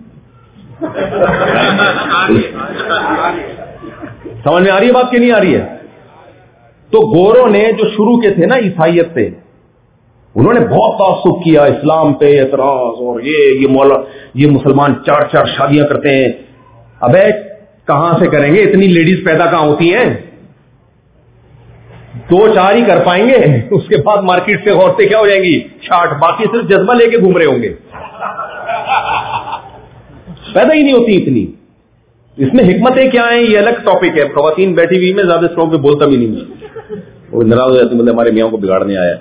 سمجھ میں آ رہی ہے بات کہ نہیں آ رہی ہے؟ تو گوروں نے جو شروع کے تھے نا عیسائیت سے, انہوں نے بہت تعصب کیا اسلام پہ, اعتراض, اور یہ مسلمان 4 شادیاں کرتے ہیں. ابے کہاں سے کریں گے, اتنی لیڈیز پیدا کہاں ہوتی ہیں؟ 2-4 ہی کر پائیں گے, اس کے بعد مارکیٹ سے عورتیں کیا ہو جائیں گی, 60. باقی صرف جذبہ لے کے گھوم رہے ہوں گے, پیدا ہی نہیں ہوتی اتنی. اس میں حکمتیں کیا ہیں یہ الگ ٹاپک ہے. خواتین بیٹھی ہوئی میں زیادہ اسٹرانگ پہ بولتا بھی نہیں, وہ ناراض ہو جاتی, مطلب ہمارے میاں کو بگاڑنے آیا.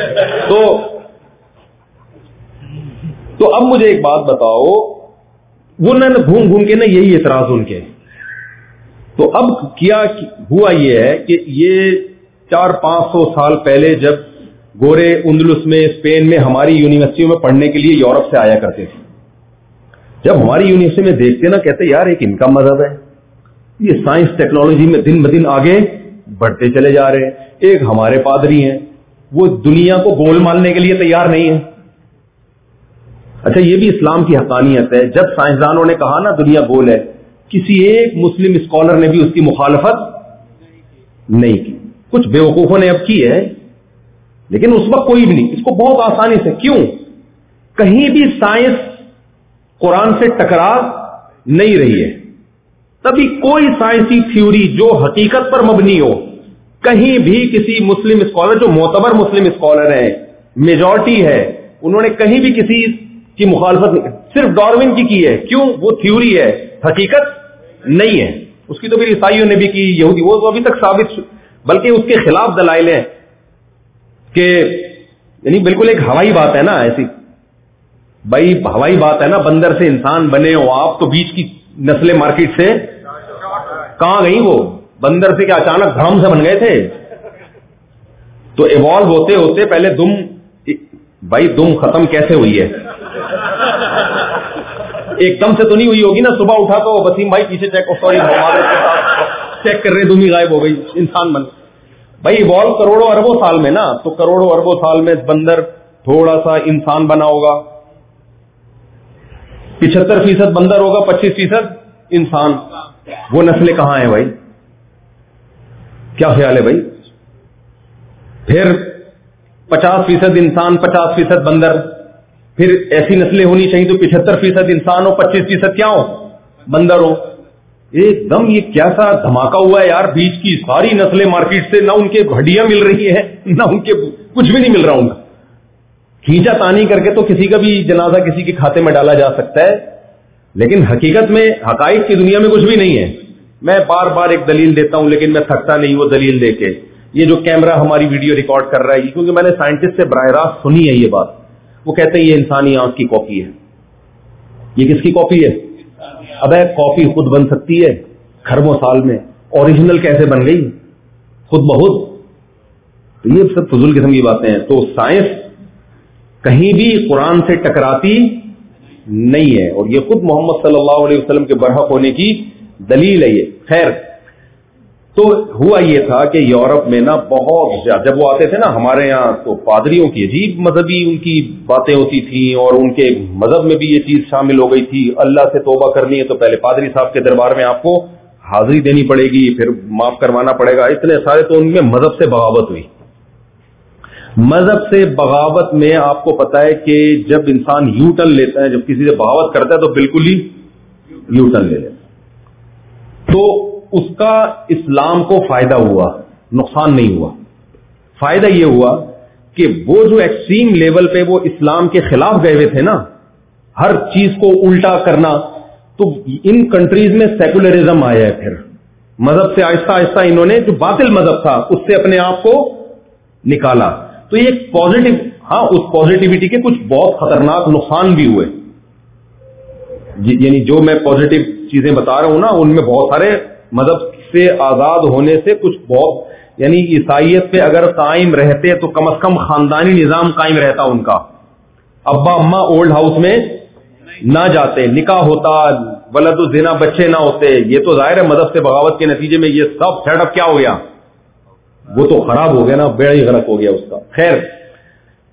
تو اب مجھے ایک بات بتاؤ, وہ نہ گھوم گھوم کے نا یہی اعتراض ان کے. تو اب کیا ہوا یہ ہے کہ یہ 400-500 سال پہلے جب گورے اندلس میں, اسپین میں, ہماری یونیورسٹیوں میں پڑھنے کے لیے یورپ سے آیا کرتے تھے, جب ہماری یونیورسٹی میں دیکھتے نا کہتے یار ایک ان کا مذہب ہے, یہ سائنس ٹیکنالوجی میں دن بدن آگے بڑھتے چلے جا رہے ہیں. ایک ہمارے پادری ہیں, وہ دنیا کو گول ماننے کے لیے تیار نہیں ہے. اچھا یہ بھی اسلام کی حقانیت ہے, جب سائنسدانوں نے کہا نا دنیا گول ہے, کسی ایک مسلم اسکالر نے بھی اس کی مخالفت نہیں کی. کچھ بیوقوفوں نے اب کی ہے, لیکن اس وقت کوئی بھی نہیں. اس کو بہت آسانی سے, کیوں, کہیں بھی سائنس قرآن سے ٹکرا نہیں رہی ہے. تبھی کوئی سائنسی تھیوری جو حقیقت پر مبنی ہو, کہیں بھی کسی مسلم اسکالر, جو معتبر مسلم اسکالر ہیں, میجورٹی ہے, انہوں نے کہیں بھی کسی کی مخالفت نہیں, صرف ڈاروین کی ہے. کیوں, وہ تھیوری ہے, حقیقت نہیں ہے. اس کی تو پھر عیسائیوں نے بھی کی, یہودی, وہ تو ابھی تک ثابت, بلکہ اس کے خلاف دلائل ہیں کہ یعنی بالکل ایک ہوائی بات ہے نا ایسی. بھائی ہوائی بات ہے نا, بندر سے انسان بنے ہو آپ, تو بیچ کی نسلیں مارکیٹ سے کہاں گئی؟ وہ بندر سے کیا اچانک دھام سے بن گئے تھے؟ تو ایوالو ہوتے ہوتے پہلے دم, بھائی دم ختم کیسے ہوئی ہے؟ ایک دم سے تو نہیں ہوئی ہوگی نا. صبح اٹھا تو وسیم بھائی پیچھے چیک, سوری چیک کر رہے, دم ہی غائب ہو گئی, انسان بن. بھائی ایوالو کروڑوں اربوں سال میں نا, تو کروڑوں اربوں سال میں بندر تھوڑا سا انسان بنا ہوگا, 75% بندر ہوگا, 25% انسان. وہ نسلیں کہاں ہیں بھائی؟ کیا خیال ہے بھائی؟ پھر 50% انسان, 50% بندر, پھر ایسی نسلیں ہونی چاہیے تو 75% انسان ہو, 25% کیا ہو, بندر ہو. ایک دم یہ کیسا دھماکہ ہوا ہے یار, بیچ کی ساری نسلیں مارکیٹ سے, نہ ان کے ہڈیاں مل رہی ہیں, نہ ان کے کچھ بھی نہیں مل رہا ان کا. کھینچا تانی کر کے تو کسی کا بھی جنازہ کسی کے کھاتے میں ڈالا جا سکتا ہے, لیکن حقیقت میں حقائق کی دنیا میں کچھ بھی نہیں ہے. میں بار بار ایک دلیل دیتا ہوں لیکن میں تھکتا نہیں وہ دلیل دے کے. یہ جو کیمرہ ہماری ویڈیو ریکارڈ کر رہا ہے, کیونکہ میں نے سائنٹسٹ سے براہ راست سنی ہے یہ بات, وہ کہتے ہیں یہ انسانی آنکھ کی کاپی ہے. یہ کس کی کاپی ہے؟ اب کاپی خود بن سکتی ہے کھربوں سال میں, اوریجنل کیسے بن گئی خود بخود؟ تو یہ سب فضول قسم کی باتیں ہیں. تو سائنس کہیں بھی قرآن سے ٹکراتی نہیں ہے, اور یہ خود محمد صلی اللہ علیہ وسلم کے برحق ہونے کی دلیل ہے یہ. خیر, تو ہوا یہ تھا کہ یورپ میں نا بہت زیادہ جب وہ آتے تھے نا ہمارے یہاں, تو پادریوں کی عجیب مذہبی ان کی باتیں ہوتی تھیں, اور ان کے مذہب میں بھی یہ چیز شامل ہو گئی تھی. اللہ سے توبہ کرنی ہے تو پہلے پادری صاحب کے دربار میں آپ کو حاضری دینی پڑے گی, پھر معاف کروانا پڑے گا, اتنے سارے. تو ان میں مذہب سے بغاوت ہوئی. مذہب سے بغاوت میں آپ کو پتا ہے کہ جب انسان یو ٹرن لیتا ہے, جب کسی سے بغاوت کرتا ہے تو بالکل ہی یو ٹرن لے لیتا. تو اس کا اسلام کو فائدہ ہوا, نقصان نہیں ہوا. فائدہ یہ ہوا کہ وہ جو ایکسٹریم لیول پہ وہ اسلام کے خلاف گئے ہوئے تھے نا, ہر چیز کو الٹا کرنا, تو ان کنٹریز میں سیکولرزم آیا ہے. پھر مذہب سے آہستہ آہستہ انہوں نے جو باطل مذہب تھا اس سے اپنے آپ کو نکالا. تو یہ ایک پازیٹو, ہاں اس پازیٹیوٹی کے کچھ بہت خطرناک نقصان بھی ہوئے. یعنی جو میں پازیٹو چیزیں بتا رہا ہوں نا, ان میں بہت سارے مذہب سے آزاد ہونے سے کچھ بہت, یعنی عیسائیت پہ اگر قائم رہتے تو کم از کم خاندانی نظام قائم رہتا ان کا, ابا اما اولڈ ہاؤس میں نہ جاتے, نکاح ہوتا, ولد الزنا بچے نہ ہوتے. یہ تو ظاہر ہے مذہب سے بغاوت کے نتیجے میں یہ سب سیٹ اپ کیا ہو گیا, وہ تو خراب ہو گیا نا, بیڑا ہی غرق ہو گیا اس کا. خیر,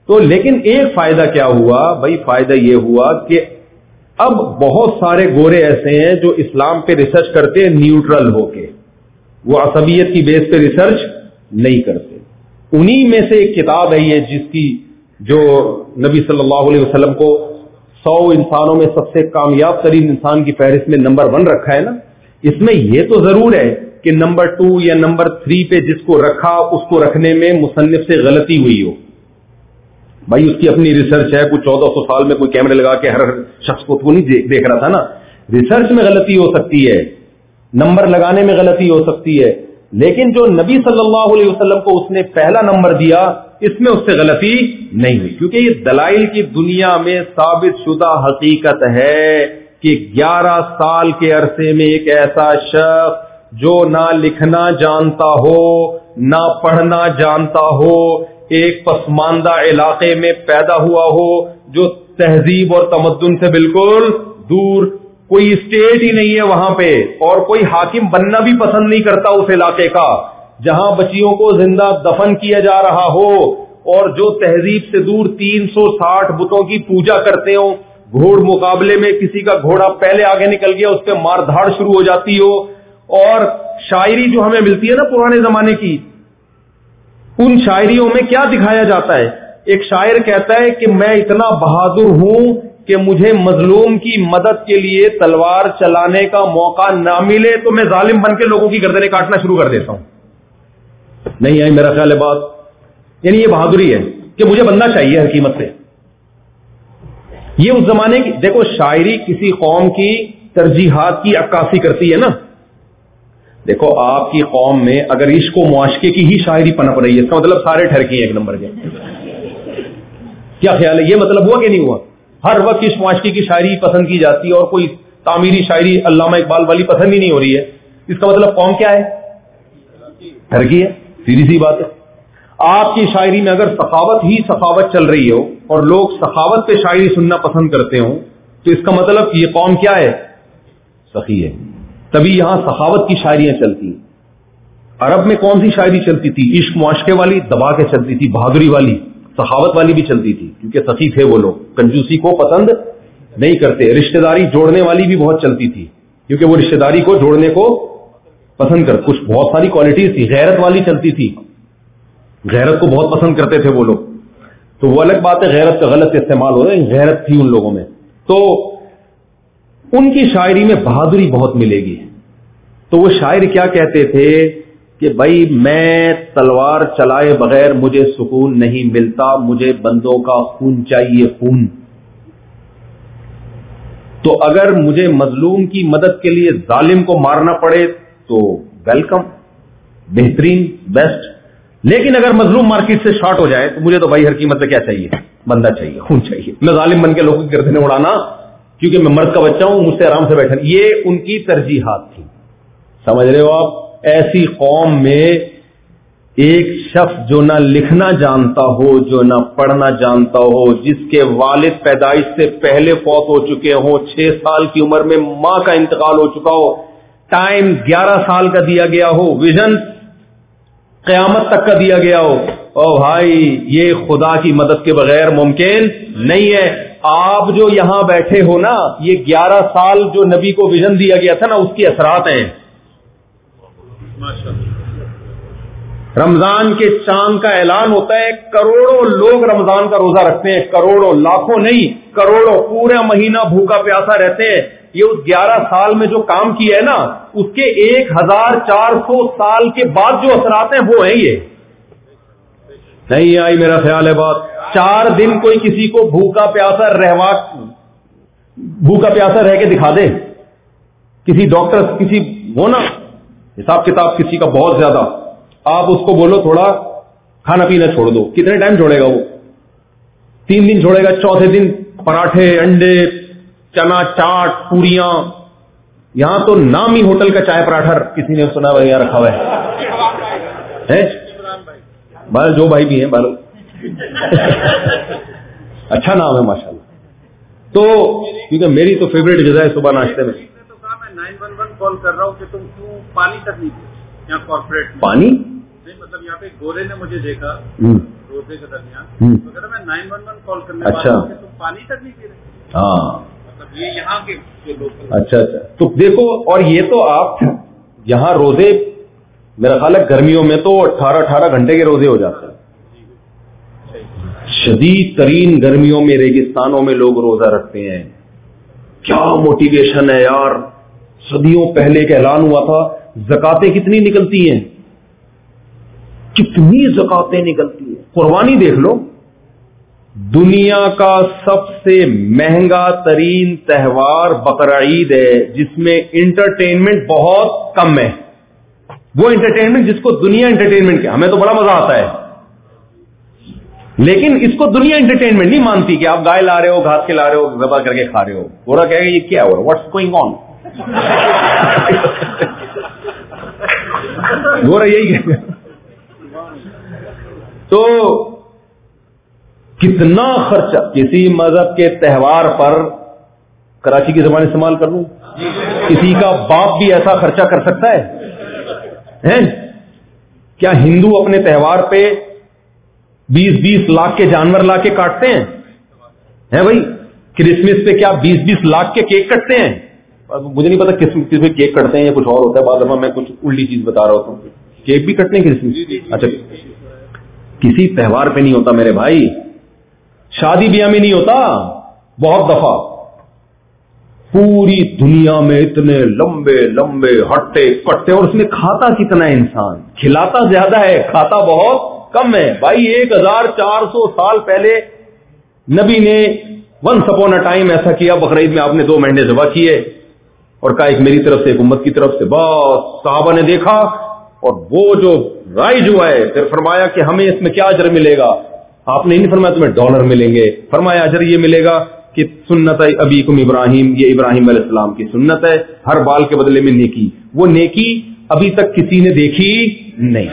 تو لیکن ایک فائدہ کیا ہوا بھائی؟ فائدہ یہ ہوا کہ اب بہت سارے گورے ایسے ہیں جو اسلام پہ ریسرچ کرتے ہیں نیوٹرل ہو کے، وہ عصبیت کی بیس پہ ریسرچ نہیں کرتے. انہی میں سے ایک کتاب ہے یہ جس کی جو نبی صلی اللہ علیہ وسلم کو 100 انسانوں میں سب سے کامیاب ترین انسان کی فہرست میں نمبر 1 رکھا ہے نا، اس میں یہ تو ضرور ہے کہ نمبر 2 یا نمبر 3 پہ جس کو رکھا اس کو رکھنے میں مصنف سے غلطی ہوئی ہو. بھائی اس کی اپنی ریسرچ ہے، کوئی 1400 سال میں کوئی کیمرے لگا کے ہر شخص کو تو نہیں دیکھ رہا تھا نا. ریسرچ میں غلطی ہو سکتی ہے، نمبر لگانے میں غلطی ہو سکتی ہے، لیکن جو نبی صلی اللہ علیہ وسلم کو اس نے پہلا نمبر دیا اس میں اس سے غلطی نہیں ہوئی، کیونکہ یہ دلائل کی دنیا میں ثابت شدہ حقیقت ہے کہ 11 سال کے عرصے میں ایک ایسا شخص جو نہ لکھنا جانتا ہو نہ پڑھنا جانتا ہو، ایک پسماندہ علاقے میں پیدا ہوا ہو جو تہذیب اور تمدن سے بالکل دور، کوئی اسٹیٹ ہی نہیں ہے وہاں پہ، اور کوئی حاکم بننا بھی پسند نہیں کرتا اس علاقے کا، جہاں بچیوں کو زندہ دفن کیا جا رہا ہو، اور جو تہذیب سے دور 360 بتوں کی پوجا کرتے ہو، گھوڑ مقابلے میں کسی کا گھوڑا پہلے آگے نکل گیا اس پہ مار دھاڑ شروع ہو جاتی ہو. اور شاعری جو ہمیں ملتی ہے نا پرانے زمانے کی، ان شاعریوں میں کیا دکھایا جاتا ہے؟ ایک شاعر کہتا ہے کہ میں اتنا بہادر ہوں کہ مجھے مظلوم کی مدد کے لیے تلوار چلانے کا موقع نہ ملے تو میں ظالم بن کے لوگوں کی گردنیں کاٹنا شروع کر دیتا ہوں. نہیں آئی میرا خیال ہے بات؟ یعنی یہ بہادری ہے کہ مجھے بننا چاہیے ہر قیمت سے. یہ اس زمانے کی دیکھو، شاعری کسی قوم کی ترجیحات کی عکاسی کرتی ہے نا. دیکھو آپ کی قوم میں اگر عشق و معاشقے کی ہی شاعری پنپ رہی ہے، اس کا مطلب سارے ٹھرکی ہیں ایک نمبر کے. کیا خیال ہے؟ یہ مطلب ہوا کہ نہیں ہوا؟ ہر وقت عشق معاشقے کی شاعری پسند کی جاتی ہے اور کوئی تعمیری شاعری علامہ اقبال والی پسند ہی نہیں ہو رہی ہے. اس کا مطلب قوم کیا ہے؟ ٹھرکی ہے. سیدھی سی بات ہے. آپ کی شاعری میں اگر سخاوت ہی سخاوت چل رہی ہو اور لوگ سخاوت پہ شاعری سننا پسند کرتے ہوں تو اس کا مطلب یہ قوم کیا ہے؟ سخی ہے. تبھی یہاں سخاوت کی شاعریاں چلتی ہیں. عرب میں کون سی شاعری چلتی تھی؟ عشق معاشقے والی دبا کے چلتی تھی، بہادری والی، سخاوت والی بھی چلتی تھی، کیونکہ سخی تھے وہ لوگ، کنجوسی کو پسند نہیں کرتے. رشتہ داری جوڑنے والی بھی بہت چلتی تھی، کیونکہ وہ رشتہ داری کو جوڑنے کو پسند کر. کچھ بہت ساری کوالٹیز تھی. غیرت والی چلتی تھی، غیرت کو بہت پسند کرتے تھے وہ لوگ. تو وہ الگ بات ہے، غیرت کا غلط استعمال ہو رہا ہے، غیرت تھی ان لوگوں میں. تو ان کی شاعری میں بہادری بہت ملے گی. تو وہ شاعر کیا کہتے تھے کہ بھائی میں تلوار چلائے بغیر مجھے سکون نہیں ملتا، مجھے بندوں کا خون چاہیے، خون. تو اگر مجھے مظلوم کی مدد کے لیے ظالم کو مارنا پڑے تو ویلکم، بہترین، بیسٹ. لیکن اگر مظلوم مارکیٹ سے شارٹ ہو جائے تو مجھے تو بھائی ہر قیمت پہ کیا چاہیے؟ بندہ چاہیے، خون چاہیے. میں ظالم بن کے لوگوں کی گردنیں اڑانا، کیونکہ میں مرد کا بچہ ہوں، مجھ سے آرام سے بیٹھا. یہ ان کی ترجیحات تھی. سمجھ رہے ہو آپ؟ ایسی قوم میں ایک شخص جو نہ لکھنا جانتا ہو، جو نہ پڑھنا جانتا ہو، جس کے والد پیدائش سے پہلے فوت ہو چکے ہوں، 6 سال کی عمر میں ماں کا انتقال ہو چکا ہو، ٹائم 11 سال کا دیا گیا ہو، ویژن قیامت تک کا دیا گیا ہو، او بھائی یہ خدا کی مدد کے بغیر ممکن نہیں ہے. آپ جو یہاں بیٹھے ہو نا، یہ 11 سال جو نبی کو ویژن دیا گیا تھا نا، اس کی اثرات ہیں. رمضان کے چاند کا اعلان ہوتا ہے، کروڑوں لوگ رمضان کا روزہ رکھتے ہیں، کروڑوں، لاکھوں نہیں، کروڑوں، پورا مہینہ بھوکا پیاسا رہتے ہیں. یہ اس 11 سال میں جو کام کیا ہے نا، اس کے 1400 سال کے بعد جو اثرات ہیں وہ ہیں. یہ نہیں آئی میرا خیال ہے بات؟ 4 دن کوئی کسی کو بھوکا پیاسا رہ کے دکھا دے، کسی ڈاکٹر، کسی وہ نا حساب کتاب کسی کا بہت زیادہ، آپ اس کو بولو تھوڑا کھانا پینا چھوڑ دو، کتنے ٹائم چھوڑے گا وہ؟ 3 دن چھوڑے گا. چوتھے دن پراٹھے، انڈے، چنا چاٹ، پوریاں. یہاں تو نام ہی ہوٹل کا چائے پراٹھا کسی نے سنا ہوا یہاں رکھا ہوا ہے. بال جو بھائی بھی ہیں بالو اچھا نام ہے ماشاءاللہ. تو کیونکہ میری تو فیوریٹ غذا ہے صبح ناشتے میں. تو کہا میں 911 کال کر رہا ہوں کہ تم کیوں پانی تک نہیں دے یہاں کارپوریٹ پانی نہیں، مطلب یہاں پہ گورے نے مجھے دیکھا روتے روزے کے درمیان تو کہتا میں 911 کال کرنے والا ہوں کہ تم پانی تک نہیں پی رہے. ہاں مطلب یہ یہاں کے جو لوگ. اچھا تو دیکھو، اور یہ تو آپ یہاں روزے میرا خیال ہے گرمیوں میں تو 18 گھنٹے کے روزے ہو جاتے ہیں. شدید ترین گرمیوں میں ریگستانوں میں لوگ روزہ رکھتے ہیں. کیا موٹیویشن ہے یار. صدیوں پہلے ایک اعلان ہوا تھا زکاتیں کتنی نکلتی ہیں، کتنی زکاتیں نکلتی ہیں. قربانی دیکھ لو، دنیا کا سب سے مہنگا ترین تہوار بقرعید ہے جس میں انٹرٹینمنٹ بہت کم ہے. وہ انٹرٹینمنٹ جس کو دنیا انٹرٹینمنٹ کیا، ہمیں تو بڑا مزہ آتا ہے لیکن اس کو دنیا انٹرٹینمنٹ نہیں مانتی کہ آپ گائے لا رہے ہو، گھاس کے لا رہے ہو، ذبح کر کے کھا رہے ہو. پورا کہے گا یہ کیا ہو رہا ہے، واٹس گوئنگ آن. گورا یہی کہ تو کتنا خرچہ کسی مذہب کے تہوار پر، کراچی کی زبان استعمال کر لوں، کسی کا باپ بھی ایسا خرچہ کر سکتا ہے؟ کیا ہندو اپنے تہوار پہ 20 لاکھ کے جانور لا کے کاٹتے ہیں بھائی؟ کرسمس پہ کیا 20 لاکھ کے کیک کٹتے ہیں؟ مجھے نہیں پتا کس میں کیک کٹتے ہیں یا کچھ اور ہوتا ہے. بعض دفعہ میں کچھ الٹی چیز بتا رہا ہوتا ہوں. کیک بھی کٹتے ہیں کرسمس؟ اچھا، کسی تہوار پہ نہیں ہوتا میرے بھائی. شادی بیاہ میں نہیں ہوتا. بہت دفعہ پوری دنیا میں اتنے لمبے لمبے ہٹے کٹے، اور اس میں کھاتا کتنا ہے انسان؟ کھلاتا زیادہ ہے، کھاتا بہت کم ہے. بھائی 1400 سال پہلے نبی نے ونس اپون اے ٹائم ایسا کیا، بقرعید میں آپ نے 2 مہینے ذبح کیے اور کہا ایک میری طرف سے ایک امت کی طرف سے. بس صحابہ نے دیکھا اور وہ جو رائج ہوا ہے، پھر فرمایا کہ ہمیں اس میں کیا اجر ملے گا. آپ نے نہیں فرمایا تمہیں ڈالر ملیں گے، فرمایا اجر یہ ملے گا کہ سنت ابیکم ابراہیم، یہ ابراہیم علیہ السلام کی سنت ہے، ہر بال کے بدلے میں نیکی. وہ نیکی ابھی تک کسی نے دیکھی نہیں.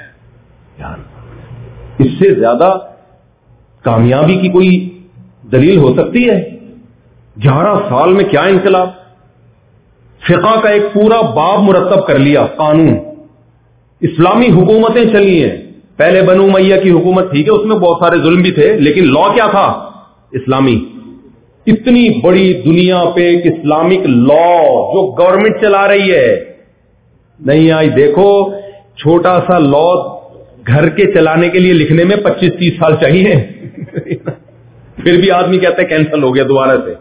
اس سے زیادہ کامیابی کی کوئی دلیل ہو سکتی ہے؟ 11 سال میں کیا انقلاب. فقہ کا ایک پورا باب مرتب کر لیا. قانون، اسلامی حکومتیں چلی ہیں. پہلے بنو امیہ کی حکومت ٹھیک ہے، اس میں بہت سارے ظلم بھی تھے لیکن لا کیا تھا؟ اسلامی. اتنی بڑی دنیا پہ ایک اسلامک لا جو گورنمنٹ چلا رہی ہے نہیں آئی. دیکھو چھوٹا سا لا گھر کے چلانے کے لیے لکھنے میں 25-30 سال چاہیے پھر بھی آدمی کہتا ہے کینسل ہو گیا دوبارہ سے.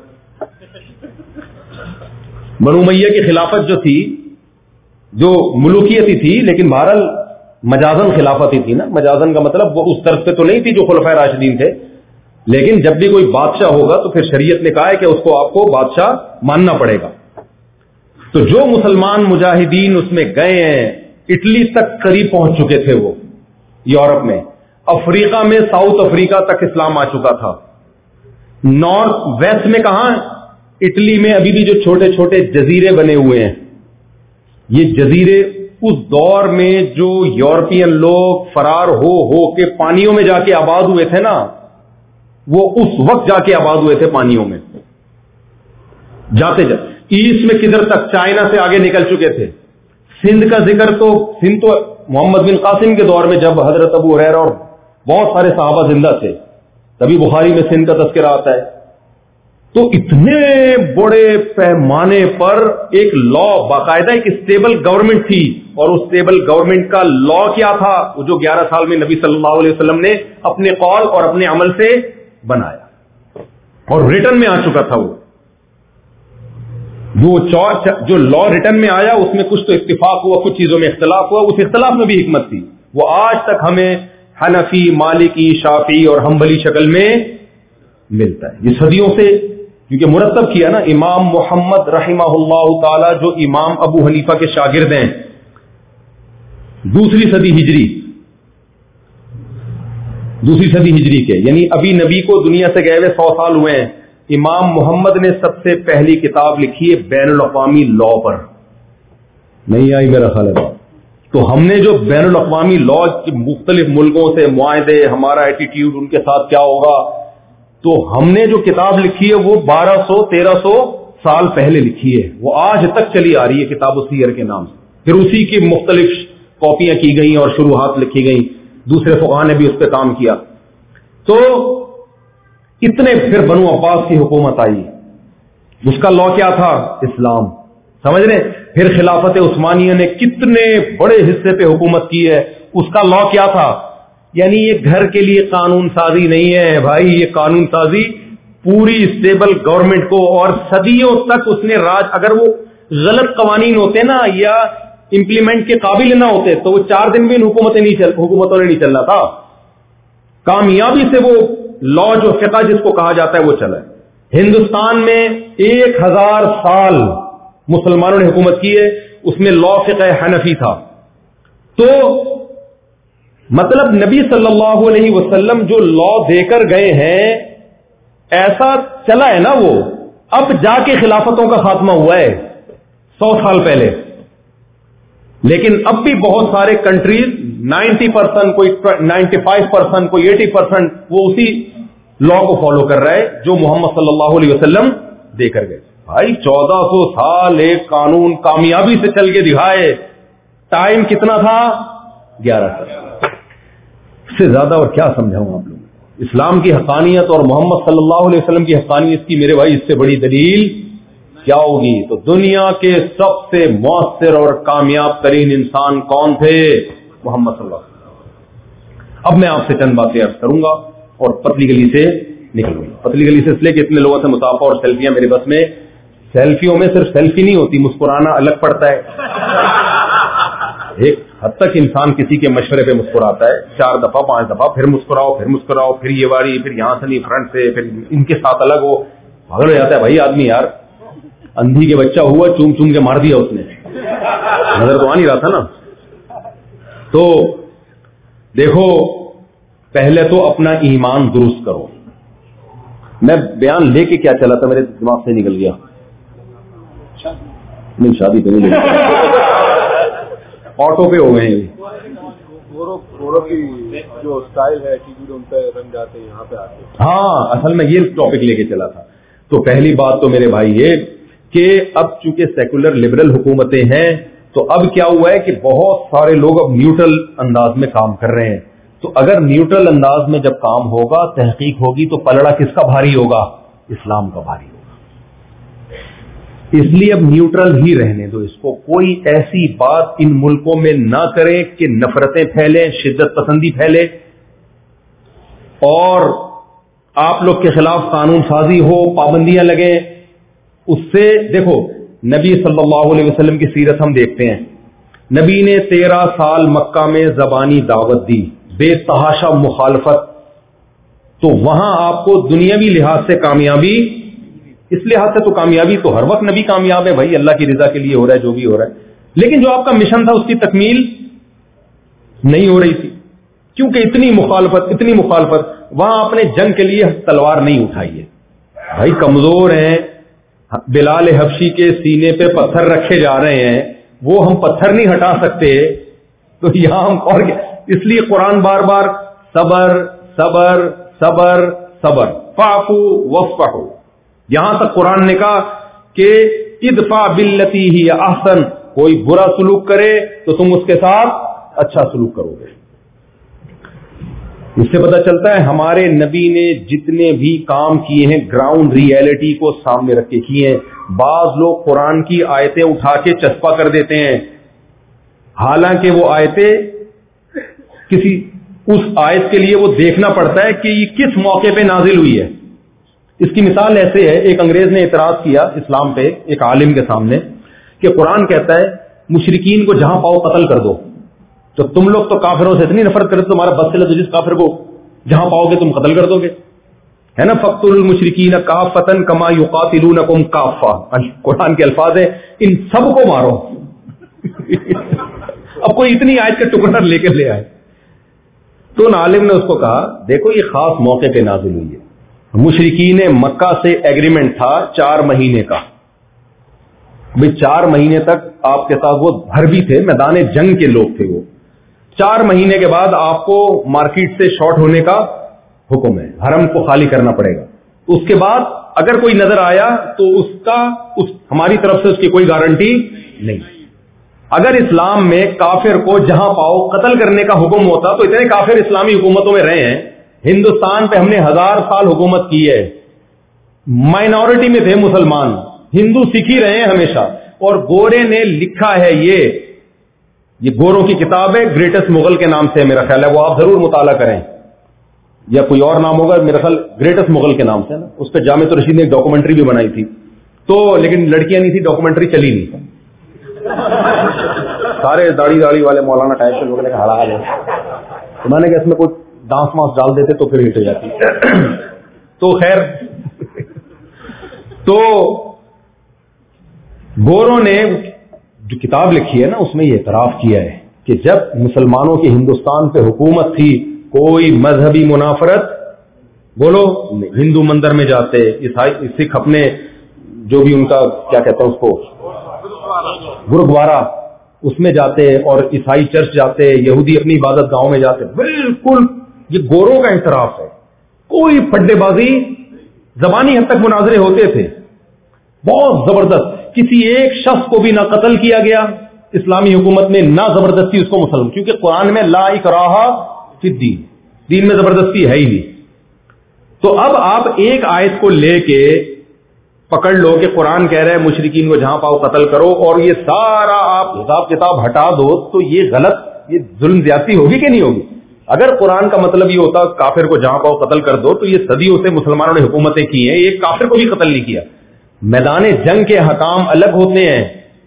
بنو امیہ کی خلافت جو تھی، جو ملوکیت ہی تھی لیکن بہرحال مجازن خلافت ہی تھی نا. مجازن کا مطلب وہ اس طرف سے تو نہیں تھی جو خلفائے راشدین تھے، لیکن جب بھی کوئی بادشاہ ہوگا تو پھر شریعت نے کہا ہے کہ اس کو آپ کو بادشاہ ماننا پڑے گا. تو جو مسلمان مجاہدین اس میں گئے ہیں، اٹلی تک قریب پہنچ چکے تھے، وہ یورپ میں، افریقہ میں، ساؤتھ افریقہ تک اسلام آ چکا تھا. نارتھ ویسٹ میں کہاں؟ اٹلی میں ابھی بھی جو چھوٹے چھوٹے جزیرے بنے ہوئے ہیں، یہ جزیرے اس دور میں جو یورپین لوگ فرار ہو کے پانیوں میں جا کے آباد ہوئے تھے نا، وہ اس وقت جا کے آباد ہوئے تھے پانیوں میں. جاتے ایسٹ میں کدھر تک؟ چائنا سے آگے نکل چکے تھے. سندھ کا ذکر تو سندھ تو محمد بن قاسم کے دور میں جب حضرت ابو ہریرہ اور بہت سارے صحابہ زندہ تھے، تبھی بخاری میں سندھ کا تذکرہ آتا ہے. تو اتنے بڑے پیمانے پر ایک لا، باقاعدہ ایک اسٹیبل گورنمنٹ تھی، اور اس اسٹیبل گورنمنٹ کا لا کیا تھا؟ وہ جو 11 سال میں نبی صلی اللہ علیہ وسلم نے اپنے قول اور اپنے عمل سے بنایا اور ریٹن میں آ چکا تھا. وہ جو لا ریٹن میں آیا اس میں کچھ تو اتفاق ہوا، کچھ چیزوں میں اختلاف ہوا. اس اختلاف میں بھی حکمت تھی. وہ آج تک ہمیں حنفی، مالکی، شافعی اور حنبلی شکل میں ملتا ہے. یہ صدیوں سے، کیونکہ مرتب کیا نا امام محمد رحمہ اللہ تعالی جو امام ابو حنیفہ کے شاگرد ہیں، 2 صدی ہجری کے، یعنی ابھی نبی کو دنیا سے گئے ہوئے 100 سال ہوئے ہیں. امام محمد نے سب سے پہلی کتاب لکھی ہے بین الاقوامی لا پر. نہیں آئی میرا خیال ہے. تو ہم نے جو بین الاقوامی لا، مختلف ملکوں سے معاہدے، ہمارا ایٹیٹیوڈ ان کے ساتھ کیا ہوگا، تو ہم نے جو کتاب لکھی ہے وہ 1200-1300 سال پہلے لکھی ہے. وہ آج تک چلی آ رہی ہے کتاب السیر کے نام سے. پھر اسی کی مختلف کاپیاں کی گئی اور شروحات لکھی گئی. دوسرے فقہاء نے بھی اس پہ کام کیا. تو اتنے پھر بنو عباس کی حکومت آئی، اس کا لا کیا تھا؟ اسلام. سمجھ رہے؟ پھر خلافت عثمانیہ نے کتنے بڑے حصے پہ حکومت کی ہے، اس کا لا کیا تھا؟ یعنی یہ گھر کے لیے قانون سازی نہیں ہے بھائی، یہ قانون سازی پوری اسٹیبل گورنمنٹ کو، اور صدیوں تک اس نے راج. اگر وہ غلط قوانین ہوتے نا یا امپلیمنٹ کے قابل نہ ہوتے تو وہ 4 دن بھی ان حکومتوں نے نہیں چلنا تھا. کامیابی سے وہ لا جو فقہ جس کو کہا جاتا ہے وہ چلا ہے. ہندوستان میں 1000 سال مسلمانوں نے حکومت کی ہے، اس میں لا فقہ حنفی تھا. تو مطلب نبی صلی اللہ علیہ وسلم جو لا دے کر گئے ہیں ایسا چلا ہے نا، وہ اب جا کے خلافتوں کا خاتمہ ہوا ہے 100 سال پہلے. لیکن اب بھی بہت سارے کنٹریز 90%، کوئی 95%، کوئی 80% وہ اسی لا کو فالو کر رہا ہے جو محمد صلی اللہ علیہ وسلم دے کر گئے. بھائی 1400 سال ایک قانون کامیابی سے چل کے دکھائے. ٹائم کتنا تھا؟ 11 سال. اس سے زیادہ اور کیا سمجھاؤں آپ لوگوں؟ اسلام کی حقانیت اور محمد صلی اللہ علیہ وسلم کی حقانیت کی میرے بھائی اس سے بڑی دلیل کیا ہوگی؟ تو دنیا کے سب سے مؤثر اور کامیاب ترین انسان کون تھے؟ محمد صلی اللہ علیہ وسلم. اب میں آپ سے چند باتیں عرض کروں گا اور پتلی گلی سے نکلوں گا. پتلی گلی سے اس لیے کہ اتنے لوگوں سے مسافہ اور سیلفیاں میرے بس میں. سیلفیوں میں صرف سیلفی نہیں ہوتی، مسکرانا الگ پڑتا ہے. ایک حد تک انسان کسی کے مشورے پہ مسکراتا ہے، 4 دفعہ 5 دفعہ، پھر مسکراؤ، پھر یہ باری، پھر یہاں سے نہیں فرنٹ سے، پھر ان کے ساتھ الگ ہو، پاگل ہو جاتا ہے بھائی آدمی. یار اندھی کے بچہ ہوا، چوم چوم کے مار دیا اس نے، نظر تو آ نہیں رہا تھا نا. تو دیکھو پہلے تو اپنا ایمان درست کرو. میں بیان لے کے کیا چلا تھا میرے دماغ سے نکل گیا. نہیں شادی پہ نہیں آٹو پہ ہو گئے ہیں. جو اسٹائل ہے ان پہ رنگ جاتے ہیں یہاں پہ آتے. ہاں اصل میں یہ ٹاپک لے کے چلا تھا. تو پہلی بات تو میرے بھائی یہ کہ اب چونکہ سیکولر لبرل حکومتیں ہیں تو اب کیا ہوا ہے کہ بہت سارے لوگ اب نیوٹرل انداز میں کام کر رہے ہیں. تو اگر نیوٹرل انداز میں جب کام ہوگا، تحقیق ہوگی، تو پلڑا کس کا بھاری ہوگا؟ اسلام کا بھاری ہوگا. اس لیے اب نیوٹرل ہی رہنے دو اس کو. کوئی ایسی بات ان ملکوں میں نہ کریں کہ نفرتیں پھیلیں، شدت پسندی پھیلے اور آپ لوگ کے خلاف قانون سازی ہو، پابندیاں لگیں. اس سے دیکھو نبی صلی اللہ علیہ وسلم کی سیرت ہم دیکھتے ہیں. نبی نے 13 سال مکہ میں زبانی دعوت دی، بے تحاشا مخالفت. تو وہاں آپ کو دنیاوی لحاظ سے کامیابی، اس لحاظ سے تو کامیابی تو ہر وقت نبی کامیاب ہے بھائی، اللہ کی رضا کے لیے ہو رہا ہے جو بھی ہو رہا ہے. لیکن جو آپ کا مشن تھا اس کی تکمیل نہیں ہو رہی تھی کیونکہ اتنی مخالفت. وہاں اپنے جنگ کے لیے تلوار نہیں اٹھائی ہے بھائی، کمزور ہیں. بلال حبشی کے سینے پہ پتھر رکھے جا رہے ہیں، وہ ہم پتھر نہیں ہٹا سکتے. تو یہاں ہم اور اس لیے قرآن بار بار صبر صبر صبر صبر، فاعفو واصفحوا. یہاں تک قرآن نے کہا کہ ادفع باللتی ہی احسن، کوئی برا سلوک کرے تو تم اس کے ساتھ اچھا سلوک کرو گے. اس سے پتہ چلتا ہے ہمارے نبی نے جتنے بھی کام کیے ہیں گراؤنڈ ریئلٹی کو سامنے رکھ کے کیے ہیں. بعض لوگ قرآن کی آیتیں اٹھا کے چسپا کر دیتے ہیں، حالانکہ وہ آیتیں کسی اس آیت کے لیے وہ دیکھنا پڑتا ہے کہ یہ کس موقع پہ نازل ہوئی ہے. اس کی مثال ایسے ہے، ایک انگریز نے اعتراض کیا اسلام پہ ایک عالم کے سامنے کہ قرآن کہتا ہے مشرکین کو جہاں پاؤ قتل کر دو، تو تم لوگ تو کافروں سے اتنی نفرت کرتے تمہارا بس چلے تو جس کافر کو جہاں پاؤ گے تم قتل کر دو گے، ہے نا. فقتلوا المشرکین کافۃ کما یقاتلونکم کافہ، قرآن کے الفاظ ہیں ان سب کو مارو. اب کوئی اتنی آیت کا ٹکڑا لے کے لے آئے. تو ان عالم نے اس کو کہا دیکھو یہ خاص موقع پہ نازل ہوئی ہے. مشرکین مکہ سے ایگریمنٹ تھا 4 مہینے کا. بھئی 4 مہینے تک آپ کے ساتھ وہ بھر بھی تھے، میدان جنگ کے لوگ تھے. وہ 4 مہینے کے بعد آپ کو مارکیٹ سے شارٹ ہونے کا حکم ہے، حرم کو خالی کرنا پڑے گا. اس کے بعد اگر کوئی نظر آیا تو ہماری طرف سے اس کی کوئی گارنٹی نہیں. اگر اسلام میں کافر کو جہاں پاؤ قتل کرنے کا حکم ہوتا تو اتنے کافر اسلامی حکومتوں میں رہے ہیں ہندوستان پہ ہم نے 1000 سال حکومت کی ہے, مائنورٹی میں تھے مسلمان, ہندو سکھ ہی رہے ہیں ہمیشہ, اور گورے نے لکھا ہے, یہ گوروں کی کتاب ہے, گریٹسٹ مغل کے نام سے میرا خیال ہے, وہ آپ ضرور مطالعہ کریں, یا کوئی اور نام ہوگا, میرا خیال گریٹسٹ مغل کے نام سے نا, اس پہ جامع رشید نے ایک ڈاکومنٹری بھی بنائی تھی, تو لیکن لڑکیاں نہیں تھی, ڈاکومنٹری چلی نہیں, سارے داڑھی والے مولانا ٹائپ کے لوگ نے کہا حلال ہے, تو میں نے کہا اس میں کوئی ڈانس وانس ڈال دیتے تو پھر ہٹ ہو جاتی. تو خیر, تو گوروں نے جو کتاب لکھی ہے نا, اس میں یہ اعتراف کیا ہے کہ جب مسلمانوں کی ہندوستان پہ حکومت تھی, کوئی مذہبی منافرت بولو, ہندو مندر میں جاتے, عیسائی سکھ اپنے جو بھی ان کا کیا کہتا ہے اس کو گرودوارا, اس میں جاتے, اور عیسائی چرچ جاتے, یہودی اپنی عبادت گاہوں میں جاتے. بالکل یہ گوروں کا اعتراف ہے, کوئی پڈے بازی, زبانی حد تک مناظرے ہوتے تھے بہت زبردست, کسی ایک شخص کو بھی نہ قتل کیا گیا اسلامی حکومت میں, نہ زبردستی اس کو مسلمان, کیونکہ قرآن میں لا اکراہ فی الدین, دین میں زبردستی ہے ہی نہیں. تو اب آپ ایک آیت کو لے کے پکڑ لو کہ قرآن کہہ رہے ہیں مشرکین کو جہاں پاؤ قتل کرو, اور یہ سارا آپ حساب کتاب ہٹا دو, تو یہ غلط, یہ ظلم زیادتی ہوگی کہ نہیں ہوگی؟ اگر قرآن کا مطلب یہ ہوتا کافر کو جہاں پاؤ قتل کر دو, تو یہ صدیوں سے مسلمانوں نے حکومتیں کی ہیں, ایک کافر کو بھی قتل نہیں کیا. میدان جنگ کے حکام الگ ہوتے ہیں,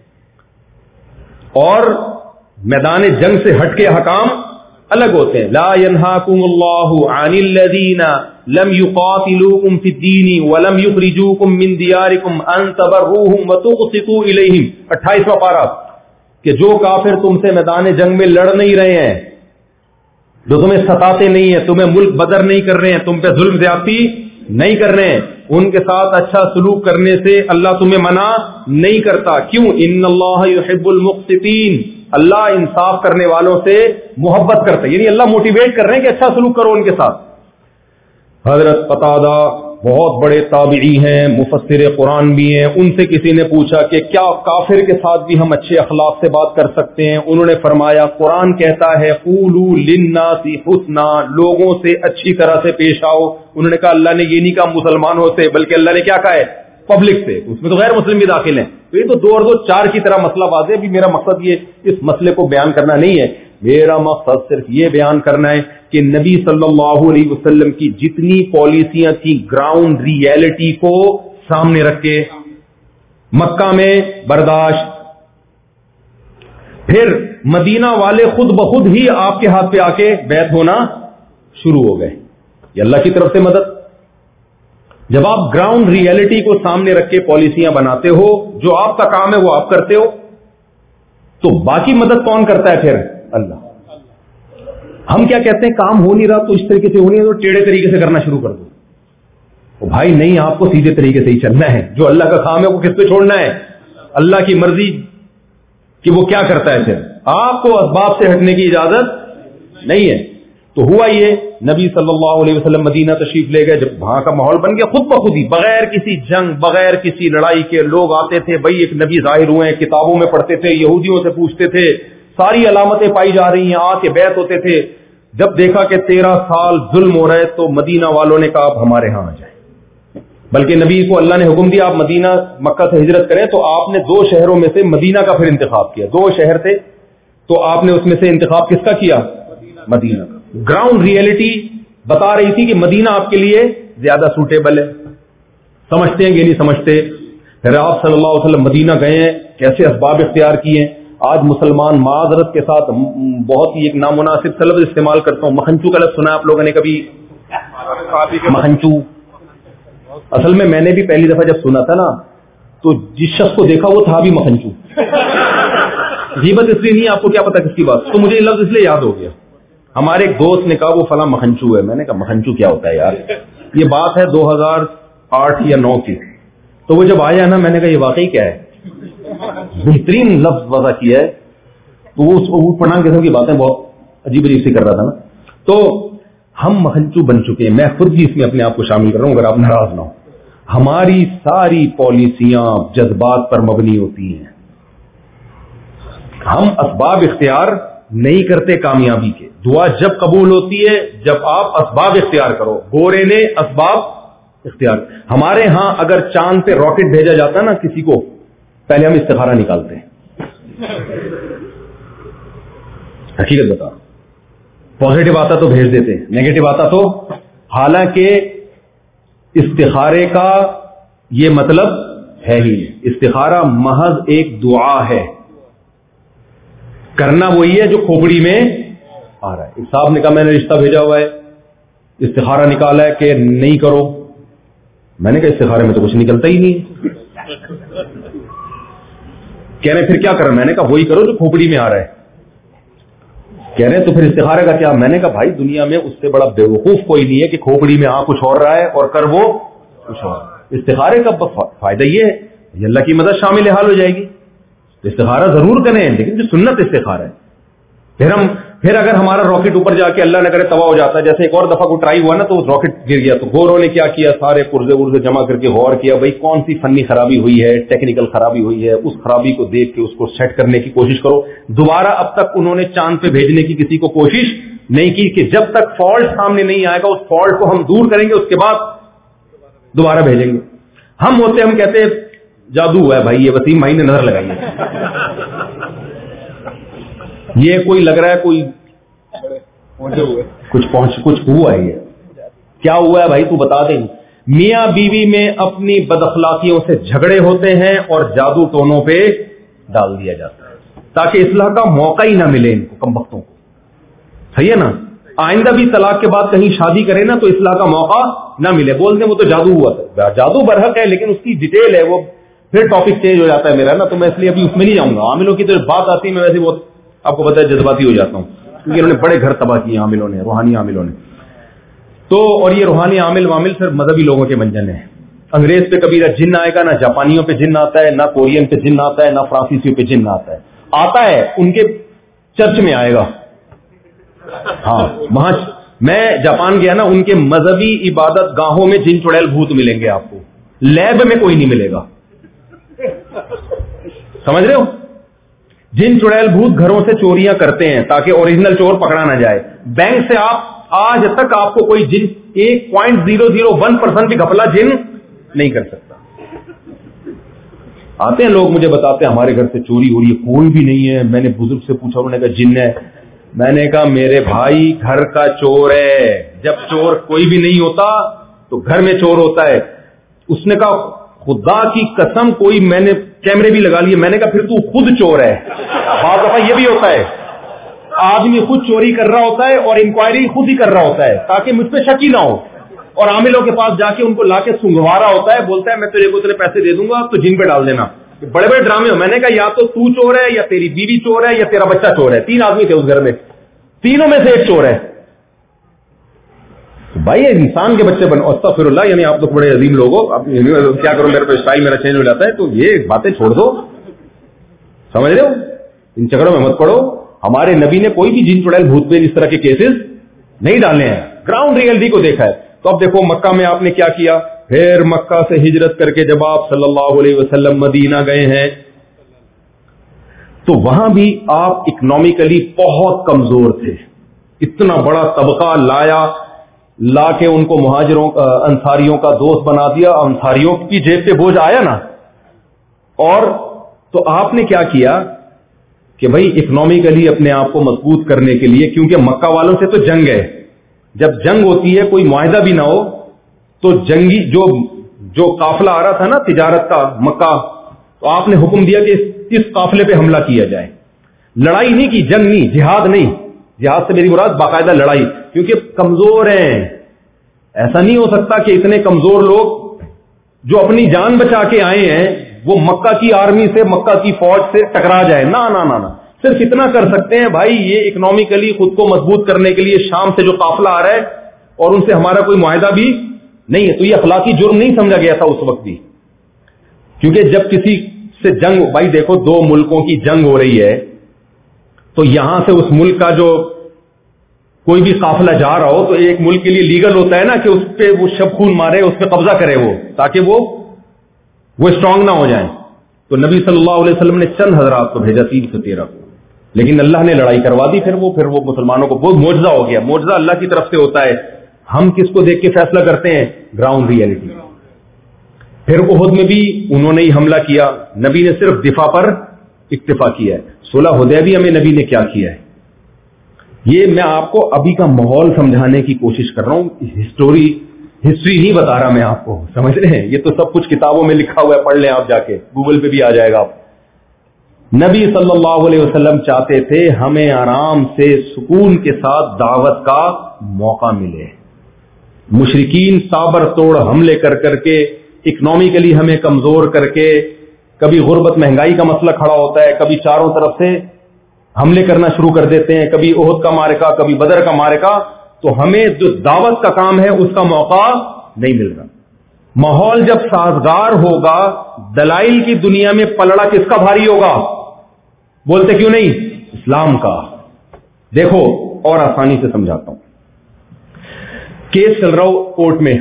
اور میدان جنگ سے ہٹ کے حکام الگ ہوتے ہیں. لا ينهاكم الله عن الذين لم يقاتلوكم في الدين ولم يخرجوكم من دياركم ان تبروهم وتقسطوا اليهم. 28واں پارہ, کہ جو کافر تم سے میدان جنگ میں لڑ نہیں رہے ہیں, جو تمہیں ستاتے نہیں ہیں, تمہیں ملک بدر نہیں کر رہے ہیں, تم پہ ظلم زیادتی نہیں کر رہے ہیں, ان کے ساتھ اچھا سلوک کرنے سے اللہ تمہیں منع نہیں کرتا. کیوں؟ ان اللہ یحب المقسطین, اللہ انصاف کرنے والوں سے محبت کرتا ہے, یعنی اللہ موٹیویٹ کر رہے ہیں کہ اچھا سلوک کرو ان کے ساتھ. حضرت قتادہ بہت بڑے تابعی ہیں, مفسر قرآن بھی ہیں, ان سے کسی نے پوچھا کہ کیا کافر کے ساتھ بھی ہم اچھے اخلاق سے بات کر سکتے ہیں؟ انہوں نے فرمایا قرآن کہتا ہے قولوا للناس حسنا, لوگوں سے اچھی طرح سے پیش آؤ. انہوں نے کہا اللہ نے یہ نہیں کہا مسلمانوں سے, بلکہ اللہ نے کیا کہا ہے؟ پبلک سے, اس میں تو غیر مسلم بھی داخل ہیں. تو یہ تو 2 اور 2 4 کی طرح مسئلہ واضح ہے. ابھی میرا مقصد یہ اس مسئلے کو بیان کرنا نہیں ہے, میرا مقصد صرف یہ بیان کرنا ہے کہ نبی صلی اللہ علیہ وسلم کی جتنی پالیسیاں تھیں گراؤنڈ ریئلٹی کو سامنے رکھ کے, مکہ میں برداشت, پھر مدینہ والے خود بخود ہی آپ کے ہاتھ پہ آ کے بیعت ہونا شروع ہو گئے, یہ اللہ کی طرف سے مدد. جب آپ گراؤنڈ ریئلٹی کو سامنے رکھ کے پالیسیاں بناتے ہو, جو آپ کا کام ہے وہ آپ کرتے ہو, تو باقی مدد کون کرتا ہے؟ پھر اللہ. ہم کیا کہتے ہیں, کام ہو نہیں رہا تو اس طریقے سے ہو نہیں رہا, تو ٹیڑھے طریقے سے کرنا شروع کر دو. او بھائی نہیں, آپ کو سیدھے طریقے سے ہی چلنا ہے. جو اللہ کا کام ہے وہ کس پہ چھوڑنا ہے؟ اللہ کی مرضی کہ وہ کیا کرتا ہے. پھر آپ کو اسباب سے ہٹنے کی اجازت نہیں ہے. تو ہوا یہ, نبی صلی اللہ علیہ وسلم مدینہ تشریف لے گئے. جب وہاں کا ماحول بن گیا, خود بخود ہی بغیر کسی جنگ, بغیر کسی لڑائی کے لوگ آتے تھے, بھائی ایک نبی ظاہر ہوئے ہیں, کتابوں میں پڑھتے تھے, یہودیوں سے پوچھتے تھے, ساری علامتیں پائی جا رہی ہیں, آ کے بیعت ہوتے تھے. جب دیکھا کہ 13 سال ظلم ہو رہے, تو مدینہ والوں نے کہا آپ ہمارے ہاں آ جائیں. بلکہ نبی کو اللہ نے حکم دیا آپ مدینہ مکہ سے ہجرت کریں, تو آپ نے 2 شہروں میں سے مدینہ کا پھر انتخاب کیا. 2 شہر تھے, تو آپ نے اس میں سے انتخاب کس کا کیا؟ مدینہ کا. گراؤنڈ ریئلٹی بتا رہی تھی کہ مدینہ آپ کے لیے زیادہ سوٹیبل ہے. سمجھتے ہیں کہ نہیں سمجھتے؟ پھر آپ صلی اللہ علیہ وسلم مدینہ گئے ہیں, کیسے اسباب اختیار کیے ہیں. آج مسلمان معذرت کے ساتھ بہت ہی ایک نامناسب لفظ استعمال کرتا ہوں, مکھنچو کا لفظ سنا آپ لوگوں نے کبھی؟ مکھنچو, اصل میں نے بھی پہلی دفعہ جب سنا تھا نا, تو جس شخص کو دیکھا وہ تھا بھی مکھنچو. غیبت اس لیے نہیں, آپ کو کیا پتا کس کی بات, تو مجھے یہ لفظ اس لیے یاد ہو گیا. ہمارے ایک دوست نے کہا وہ فلاں مکھنچو ہے. میں نے کہا مکھنچو کیا ہوتا ہے یار؟ یہ بات ہے 2008 یا 9 کی. تو وہ جب آیا نا, میں نے کہا یہ واقعی کیا ہے, بہترین لفظ وضع کیا ہے. تو وہ اس کو پڑھا قسم کی باتیں بہت عجیب عجیب سے کر رہا تھا نا. تو ہم مکھنچو بن چکے ہیں, میں خود بھی اس میں اپنے آپ کو شامل کر رہا ہوں, اگر آپ ناراض نہ ہو. ہماری ساری پالیسیاں جذبات پر مبنی ہوتی ہیں. ہم اسباب اختیار نہیں کرتے کامیابی کے. دعا جب قبول ہوتی ہے جب آپ اسباب اختیار کرو. گورے نے اسباب اختیار. ہمارے ہاں اگر چاند پہ راکٹ بھیجا جاتا ہے نا کسی کو, پہلے ہم استخارہ نکالتے ہیں. حقیقت بتا, پازیٹو آتا تو بھیج دیتے, نیگیٹو آتا تو. حالانکہ استخارے کا یہ مطلب ہے ہی, استخارہ محض ایک دعا ہے. کرنا وہی ہے جو کھوپڑی میں آ رہا ہے. ایک صاحب نے کہا میں نے رشتہ بھیجا ہوا ہے, استخارہ نکالا ہے کہ نہیں کرو. میں نے کہا استخارے میں تو کچھ نکلتا ہی نہیں. کہہ رہے پھر کیا کریں؟ میں نے کہا وہی کرو جو کھوپڑی میں آ رہا ہے. کہہ رہے تو پھر استخارے کا کیا؟ میں نے کہا بھائی دنیا میں اس سے بڑا بیوقوف کوئی نہیں ہے کہ کھوپڑی میں کچھ اور رہا ہے اور کر وہ کچھ اور. استخارے کا فائدہ یہ ہے کہ اللہ کی مدد شامل حال ہو جائے گی. استخارہ ضرور کریں لیکن جو سنت استخارہ ہے. پھر اگر ہمارا راکٹ اوپر جا کے اللہ نہ کرے تباہ ہو جاتا ہے, جیسے ایک اور دفعہ کو ٹرائی ہوا نا تو راکٹ گر گیا, تو گوروں نے کیا کیا, سارے پرزے جمع کر کے غور کیا بھائی کون سی فنی خرابی ہوئی ہے, ٹیکنیکل خرابی ہوئی ہے, اس خرابی کو دیکھ کے اس کو سیٹ کرنے کی کوشش کرو. دوبارہ اب تک انہوں نے چاند پہ بھیجنے کی کسی کو کوشش نہیں کی کہ جب تک فالٹ سامنے نہیں آئے گا اس فالٹ کو ہم دور کریں گے, اس کے بعد دوبارہ بھیجیں گے. ہم کہتے ہیں جادو ہے بھائی, یہ وسیم بھائی نے نظر لگائی ہے, یہ کوئی لگ رہا ہے کوئی کچھ ہوا ہے. یہ کیا ہوا ہے بھائی تو بتا دیں. میاں بیوی میں اپنی بد اخلاقیوں سے جھگڑے ہوتے ہیں اور جادو ٹونوں پہ ڈال دیا جاتا ہے تاکہ اصلاح کا موقع ہی نہ ملے ان کو, کم بختوں کو. صحیح ہے نا؟ آئندہ بھی طلاق کے بعد کہیں شادی کرے نا تو اصلاح کا موقع نہ ملے. بولتے ہیں وہ تو جادو ہوا تھا, جادو برحق ہے لیکن اس کی ڈیٹیل ہے, وہ پھر ٹاپک چینج ہو جاتا ہے میرا نا, تو میں اس لیے ابھی اس میں نہیں جاؤں گا. عاملوں کی تو بات آتی ہے میں ویسے بہت آپ کو پتا ہے جذباتی ہو جاتا ہوں کیونکہ انہوں نے بڑے گھر تباہ کیے عاملوں نے, روحانی عاملوں نے. تو اور یہ روحانی عامل صرف مذہبی لوگوں کے منجن ہیں. انگریز پہ کبھی نہ جن آئے گا, نہ جاپانیوں پہ جن آتا ہے, نہ کورین پہ جن آتا ہے, نہ فرانسیسیوں پہ جن آتا ہے ان کے چرچ میں آئے گا. ہاں وہاں میں جاپان گیا نا, ان کے مذہبی عبادت گاہوں میں جن چڑیل بھوت ملیں گے آپ کو, لیب میں کوئی نہیں ملے گا. سمجھ رہے ہو؟ جن چڑیل بھوت گھروں سے چوریاں کرتے ہیں تاکہ اوریجنل چور پکڑا نہ جائے. بینک سے آپ آج تک آپ کو کوئی جن 1.001% بھی گھپلا جن نہیں کر سکتا. آتے ہیں لوگ مجھے بتاتے ہیں ہمارے گھر سے چوری ہو رہی ہے, کوئی بھی نہیں ہے. میں نے بزرگ سے پوچھا, انہوں نے کہا جن ہے. میں نے کہا میرے بھائی گھر کا چور ہے, جب چور کوئی بھی نہیں ہوتا تو گھر میں چور ہوتا ہے. اس نے کہا خدا کی قسم کوئی, میں نے کیمرے بھی لگا لیے. میں نے کہا پھر تو خود چور ہے. بعض دفعہ یہ بھی ہوتا ہے آدمی خود چوری کر رہا ہوتا ہے اور انکوائری خود ہی کر رہا ہوتا ہے تاکہ مجھ پہ شک ہی نہ ہو, اور عاملوں کے پاس جا کے ان کو لا کے سنگوا رہا ہوتا ہے, بولتا ہے میں تیرے کو اتنے پیسے دے دوں گا تو جن پہ ڈال دینا. بڑے بڑے ڈرامے ہو. میں نے کہا یا تو چور ہے یا تیری بیوی چور ہے یا تیرا بچہ چور ہے. 3 آدمی تھے اس گھر میں, تینوں میں سے ایک چور ہے. بھائی انسان کے بچے بنو, استغفر اللہ, یعنی آپ تو بڑے عظیم لوگ ہو, کیا کرو میرے پہ اسٹائل میرا چینج ہو جاتا ہے. تو یہ باتیں چھوڑ دو, سمجھ رہے ہو, ان چکروں میں مت پڑو. ہمارے نبی نے کوئی بھی جن چڑیل بھوت پہ اس طرح کے کیسز نہیں ڈالے ہیں, گراؤنڈ ریئلٹی کو دیکھا ہے. تو اب دیکھو مکہ میں آپ نے کیا کیا, پھر مکہ سے ہجرت کر کے جب آپ صلی اللہ علیہ وسلم مدینہ گئے ہیں تو وہاں بھی آپ اکنامکلی بہت کمزور تھے. اتنا بڑا طبقہ لا کے ان کو مہاجروں انصاریوں کا دوست بنا دیا. انصاریوں کی جیب پہ بوجھ آیا نا, اور تو آپ نے کیا کیا کہ بھائی اکنامکلی اپنے آپ کو مضبوط کرنے کے لیے, کیونکہ مکہ والوں سے تو جنگ ہے, جب جنگ ہوتی ہے کوئی معاہدہ بھی نہ ہو تو جنگی جو قافلہ آ رہا تھا نا تجارت کا مکہ, تو آپ نے حکم دیا کہ اس قافلے پہ حملہ کیا جائے. لڑائی نہیں کی, جنگ نہیں, جہاد نہیں. جہاد سے میری مراد باقاعدہ لڑائی, کیونکہ کمزور ہیں. ایسا نہیں ہو سکتا کہ اتنے کمزور لوگ جو اپنی جان بچا کے آئے ہیں وہ مکہ کی آرمی سے, مکہ کی فوج سے ٹکرا جائے. نہ صرف اتنا کر سکتے ہیں بھائی, یہ اکنامکلی خود کو مضبوط کرنے کے لیے شام سے جو قافلہ آ رہا ہے اور ان سے ہمارا کوئی معاہدہ بھی نہیں ہے. تو یہ اخلاقی جرم نہیں سمجھا گیا تھا اس وقت بھی, کیونکہ جب کسی سے جنگ, بھائی دیکھو 2 ملکوں کی جنگ ہو رہی ہے تو یہاں سے اس ملک کا جو کوئی بھی قافلہ جا رہا ہو تو ایک ملک کے لیے لیگل ہوتا ہے نا کہ اس پہ وہ شب خون مارے, اس پہ قبضہ کرے وہ, تاکہ وہ اسٹرانگ نہ ہو جائیں. تو نبی صلی اللہ علیہ وسلم نے چند حضرات کو بھیجا 313 کو. لیکن اللہ نے لڑائی کروا دی. پھر وہ مسلمانوں کو بہت معجزہ ہو گیا. معجزہ اللہ کی طرف سے ہوتا ہے. ہم کس کو دیکھ کے فیصلہ کرتے ہیں؟ Ground reality. پھر احد میں بھی انہوں نے ہی حملہ کیا, نبی نے صرف دفاع پر اکتفا کیا ہے. صلح حدیبیہ میں نبی نے کیا کیا ہے؟ یہ میں آپ کو ابھی کا ماحول سمجھانے کی کوشش کر رہا ہوں. ہسٹری نہیں بتا رہا میں آپ کو, سمجھ رہے ہیں؟ یہ تو سب کچھ کتابوں میں لکھا ہوا ہے, پڑھ لیں آپ جا کے, گوگل پہ بھی آ جائے گا. آپ نبی صلی اللہ علیہ وسلم چاہتے تھے ہمیں آرام سے سکون کے ساتھ دعوت کا موقع ملے. مشرکین تابر توڑ حملے کر کے اکنامکلی ہمیں کمزور کر کے, کبھی غربت مہنگائی کا مسئلہ کھڑا ہوتا ہے, کبھی چاروں طرف سے حملے کرنا شروع کر دیتے ہیں, کبھی احد کا معرکہ, کبھی بدر کا معرکہ. تو ہمیں جو دعوت کا کام ہے اس کا موقع نہیں مل رہا. ماحول جب سازگار ہوگا, دلائل کی دنیا میں پلڑا کس کا بھاری ہوگا؟ بولتے کیوں نہیں؟ اسلام کا. دیکھو اور آسانی سے سمجھاتا ہوں. کیس چل رہا ہو کورٹ میں,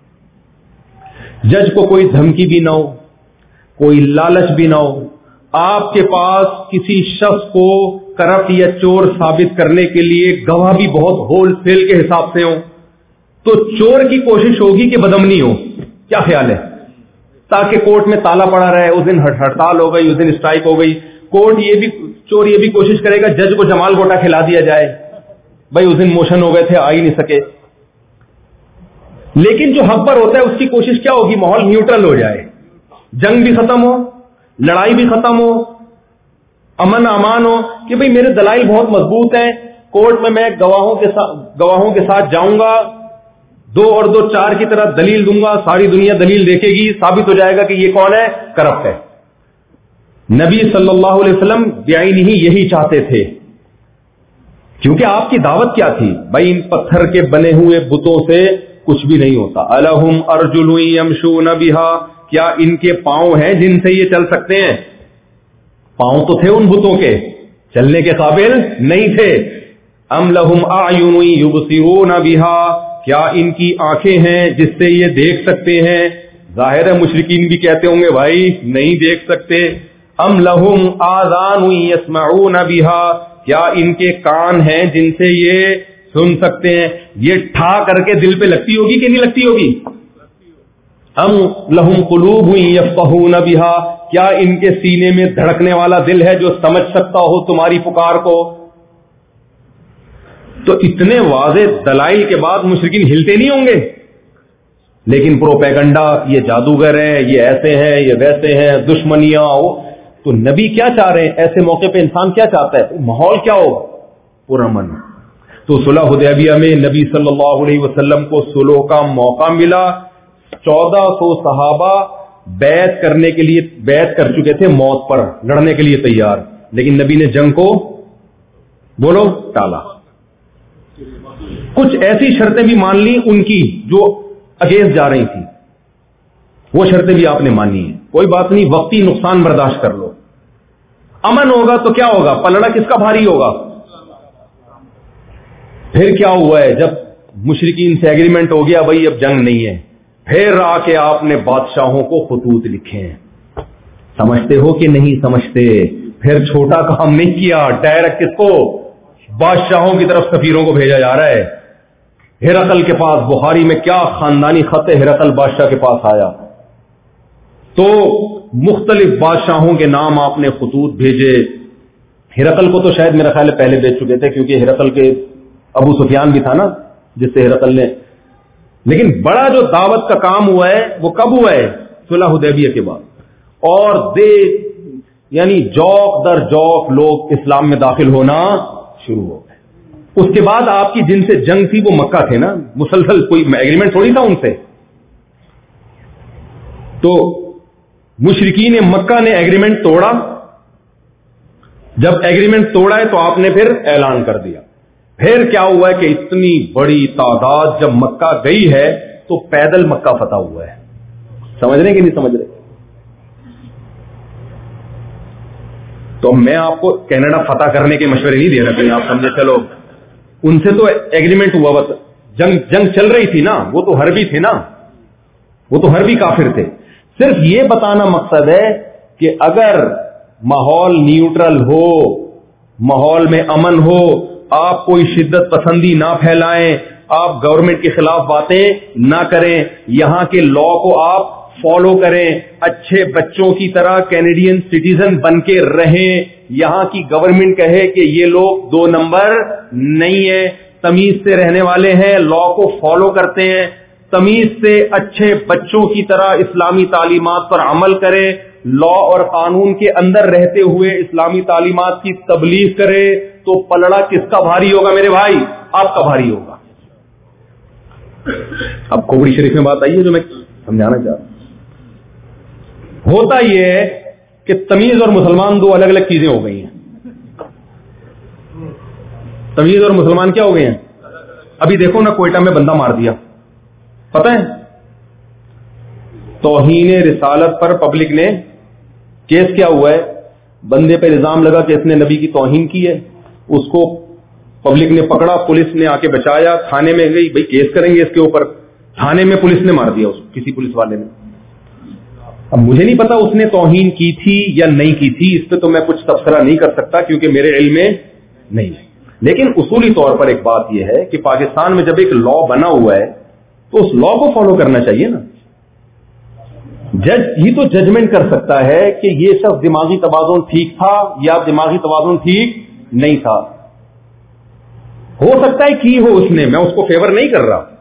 جج کو کوئی دھمکی بھی نہ ہو, کوئی لالچ بھی نہ ہو, آپ کے پاس کسی شخص کو کرپٹ یا چور ثابت کرنے کے لیے گواہ بھی بہت ہول سیل کے حساب سے ہو, تو چور کی کوشش ہوگی کہ بدامنی ہو. کیا خیال ہے؟ تاکہ کورٹ میں تالا پڑا رہے. اس دن ہڑتال ہو گئی, اس دن اسٹرائک ہو گئی, چور یہ بھی کوشش کرے گا جج کو جمال گوٹا کھلا دیا جائے, بھائی اس دن موشن ہو گئے تھے, آ ہی نہیں سکے. لیکن جو حق پر ہوتا ہے اس کی کوشش کیا ہوگی؟ ماحول نیوٹرل ہو جائے, جنگ بھی ختم ہو, لڑائی بھی ختم ہو, امن امان ہو, کہ بھئی میرے دلائل بہت مضبوط ہیں, کورٹ میں گواہوں کے ساتھ جاؤں گا, 2 اور 2 4 کی طرح دلیل دوں گا, ساری دنیا دلیل دیکھے گی, ثابت ہو جائے گا کہ یہ کون ہے؟ کرپٹ ہے. نبی صلی اللہ علیہ وسلم بعینہ ہی یہی چاہتے تھے, کیونکہ آپ کی دعوت کیا تھی؟ بھائی ان پتھر کے بنے ہوئے بتوں سے کچھ بھی نہیں ہوتا. الہم ارجل یمشون بہا, کیا ان کے پاؤں ہیں جن سے یہ چل سکتے ہیں؟ پاؤں تو تھے ان بتوں کے, چلنے کے قابل نہیں تھے. ام لہم اعین یبصرون بہا, کیا ان کی آنکھیں ہیں جس سے یہ دیکھ سکتے ہیں؟ ظاہر ہے مشرکین بھی کہتے ہوں گے بھائی نہیں دیکھ سکتے. ام لہم آذان یسمعون بہا, کیا ان کے کان ہیں جن سے یہ سن سکتے ہیں؟ یہ ٹھا کر کے دل پہ لگتی ہوگی کہ نہیں لگتی ہوگی؟ ام لہم قلوب یفقہون بہا, کیا ان کے سینے میں دھڑکنے والا دل ہے جو سمجھ سکتا ہو تمہاری پکار کو؟ تو اتنے واضح دلائل کے بعد مشرکین ہلتے نہیں ہوں گے. لیکن پروپیگنڈا, یہ جادوگر ہیں, یہ ایسے ہیں, یہ ویسے ہیں, دشمنیاں ہو. تو نبی کیا چاہ رہے ہیں ایسے موقع پہ؟ انسان کیا چاہتا ہے؟ ماحول کیا ہوگا؟ پرامن. تو صلح حدیبیہ میں نبی صلی اللہ علیہ وسلم کو صلح کا موقع ملا. 1400 صحابہ بیعت کرنے کے لیے بیعت کر چکے تھے, موت پر لڑنے کے لیے تیار, لیکن نبی نے جنگ کو بولو ٹالا. کچھ ایسی شرطیں بھی مان لی ان کی جو اگینسٹ جا رہی تھی, وہ شرطیں بھی آپ نے مانی ہیں. کوئی بات نہیں, وقتی نقصان برداشت کر لو. امن ہوگا تو کیا ہوگا؟ پلڑا کس کا بھاری ہوگا؟ پھر کیا ہوا ہے جب مشرکین سے ایگریمنٹ ہو گیا بھائی اب جنگ نہیں ہے, پھر آ کے آپ نے بادشاہوں کو خطوط لکھے ہیں. سمجھتے ہو کہ نہیں سمجھتے؟ پھر چھوٹا کام نہیں کیا, ڈائریکٹ کس کو؟ بادشاہوں کی طرف سفیروں کو بھیجا جا رہا ہے. ہرقل کے پاس بخاری میں کیا خاندانی خط ہرقل بادشاہ کے پاس آیا, تو مختلف بادشاہوں کے نام آپ نے خطوط بھیجے. ہرقل کو تو شاید میرا خیال ہے پہلے بھیج چکے تھے, کیونکہ ہرقل کے ابو سفیان بھی تھا نا جس سے ہرقل نے. لیکن بڑا جو دعوت کا کام ہوا ہے وہ کب ہوا ہے؟ صلح حدیبیہ کے بعد. اور یعنی جوک در جوک لوگ اسلام میں داخل ہونا شروع ہو گئے. اس کے بعد آپ کی جن سے جنگ تھی وہ مکہ تھے نا, مسلسل کوئی ایگریمنٹ تھوڑی تھا ان سے. تو مشرکین مکہ نے ایگریمنٹ توڑا. جب ایگریمنٹ توڑا ہے تو آپ نے پھر اعلان کر دیا. پھر کیا ہوا ہے کہ اتنی بڑی تعداد جب مکہ گئی ہے تو پیدل مکہ فتح ہوا ہے. سمجھ رہے کہ نہیں سمجھ رہے؟ تو میں آپ کو کینیڈا فتح کرنے کے مشورے نہیں دے رہا کہ آپ سمجھے چلو ان سے تو ایگریمنٹ ہوا, بس جنگ چل رہی تھی نا, وہ تو حربی تھے نا, وہ تو حربی کافر تھے. صرف یہ بتانا مقصد ہے کہ اگر ماحول نیوٹرل ہو, ماحول میں امن ہو، آپ کوئی شدت پسندی نہ پھیلائیں، آپ گورنمنٹ کے خلاف باتیں نہ کریں، یہاں کے لا کو آپ فالو کریں، اچھے بچوں کی طرح کینیڈین سٹیزن بن کے رہیں، یہاں کی گورنمنٹ کہے کہ یہ لوگ 2 نمبر نہیں ہیں، تمیز سے رہنے والے ہیں، لا کو فالو کرتے ہیں، تمیز سے اچھے بچوں کی طرح اسلامی تعلیمات پر عمل کریں، لا اور قانون کے اندر رہتے ہوئے اسلامی تعلیمات کی تبلیغ کرے، تو پلڑا کس کا بھاری ہوگا میرے بھائی؟ آپ کا بھاری ہوگا۔ اب کھوپڑی شریف میں بات آئی ہے جو میں سمجھانا چاہ رہا ہوں۔ ہوتا یہ ہے کہ تمیز اور مسلمان 2 الگ الگ چیزیں ہو گئی ہیں۔ تمیز اور مسلمان کیا ہو گئے ہیں؟ ابھی دیکھو نا، کوئٹہ میں بندہ مار دیا، پتہ ہے؟ توہین رسالت پر پبلک نے کیس کیا ہوا ہے، بندے پہ الزام لگا کہ اس نے نبی کی توہین کی ہے، اس کو پبلک نے پکڑا، پولیس نے آ کے بچایا، تھانے میں گئی، بھائی کیس کریں گے اس کے اوپر، تھانے میں پولیس نے مار دیا اس کسی پولیس والے نے۔ اب مجھے نہیں پتا اس نے توہین کی تھی یا نہیں کی تھی، اس پہ تو میں کچھ تبصرہ نہیں کر سکتا کیونکہ میرے علم میں نہیں ہے، لیکن اصولی طور پر ایک بات یہ ہے کہ پاکستان میں جب ایک لا بنا ہوا ہے تو اس لا کو فالو کرنا چاہیے نا۔ جج ہی تو ججمنٹ کر سکتا ہے کہ یہ شخص دماغی توازن ٹھیک تھا یا دماغی توازن ٹھیک نہیں تھا۔ ہو سکتا ہے کی ہو اس نے، میں اس کو فیور نہیں کر رہا،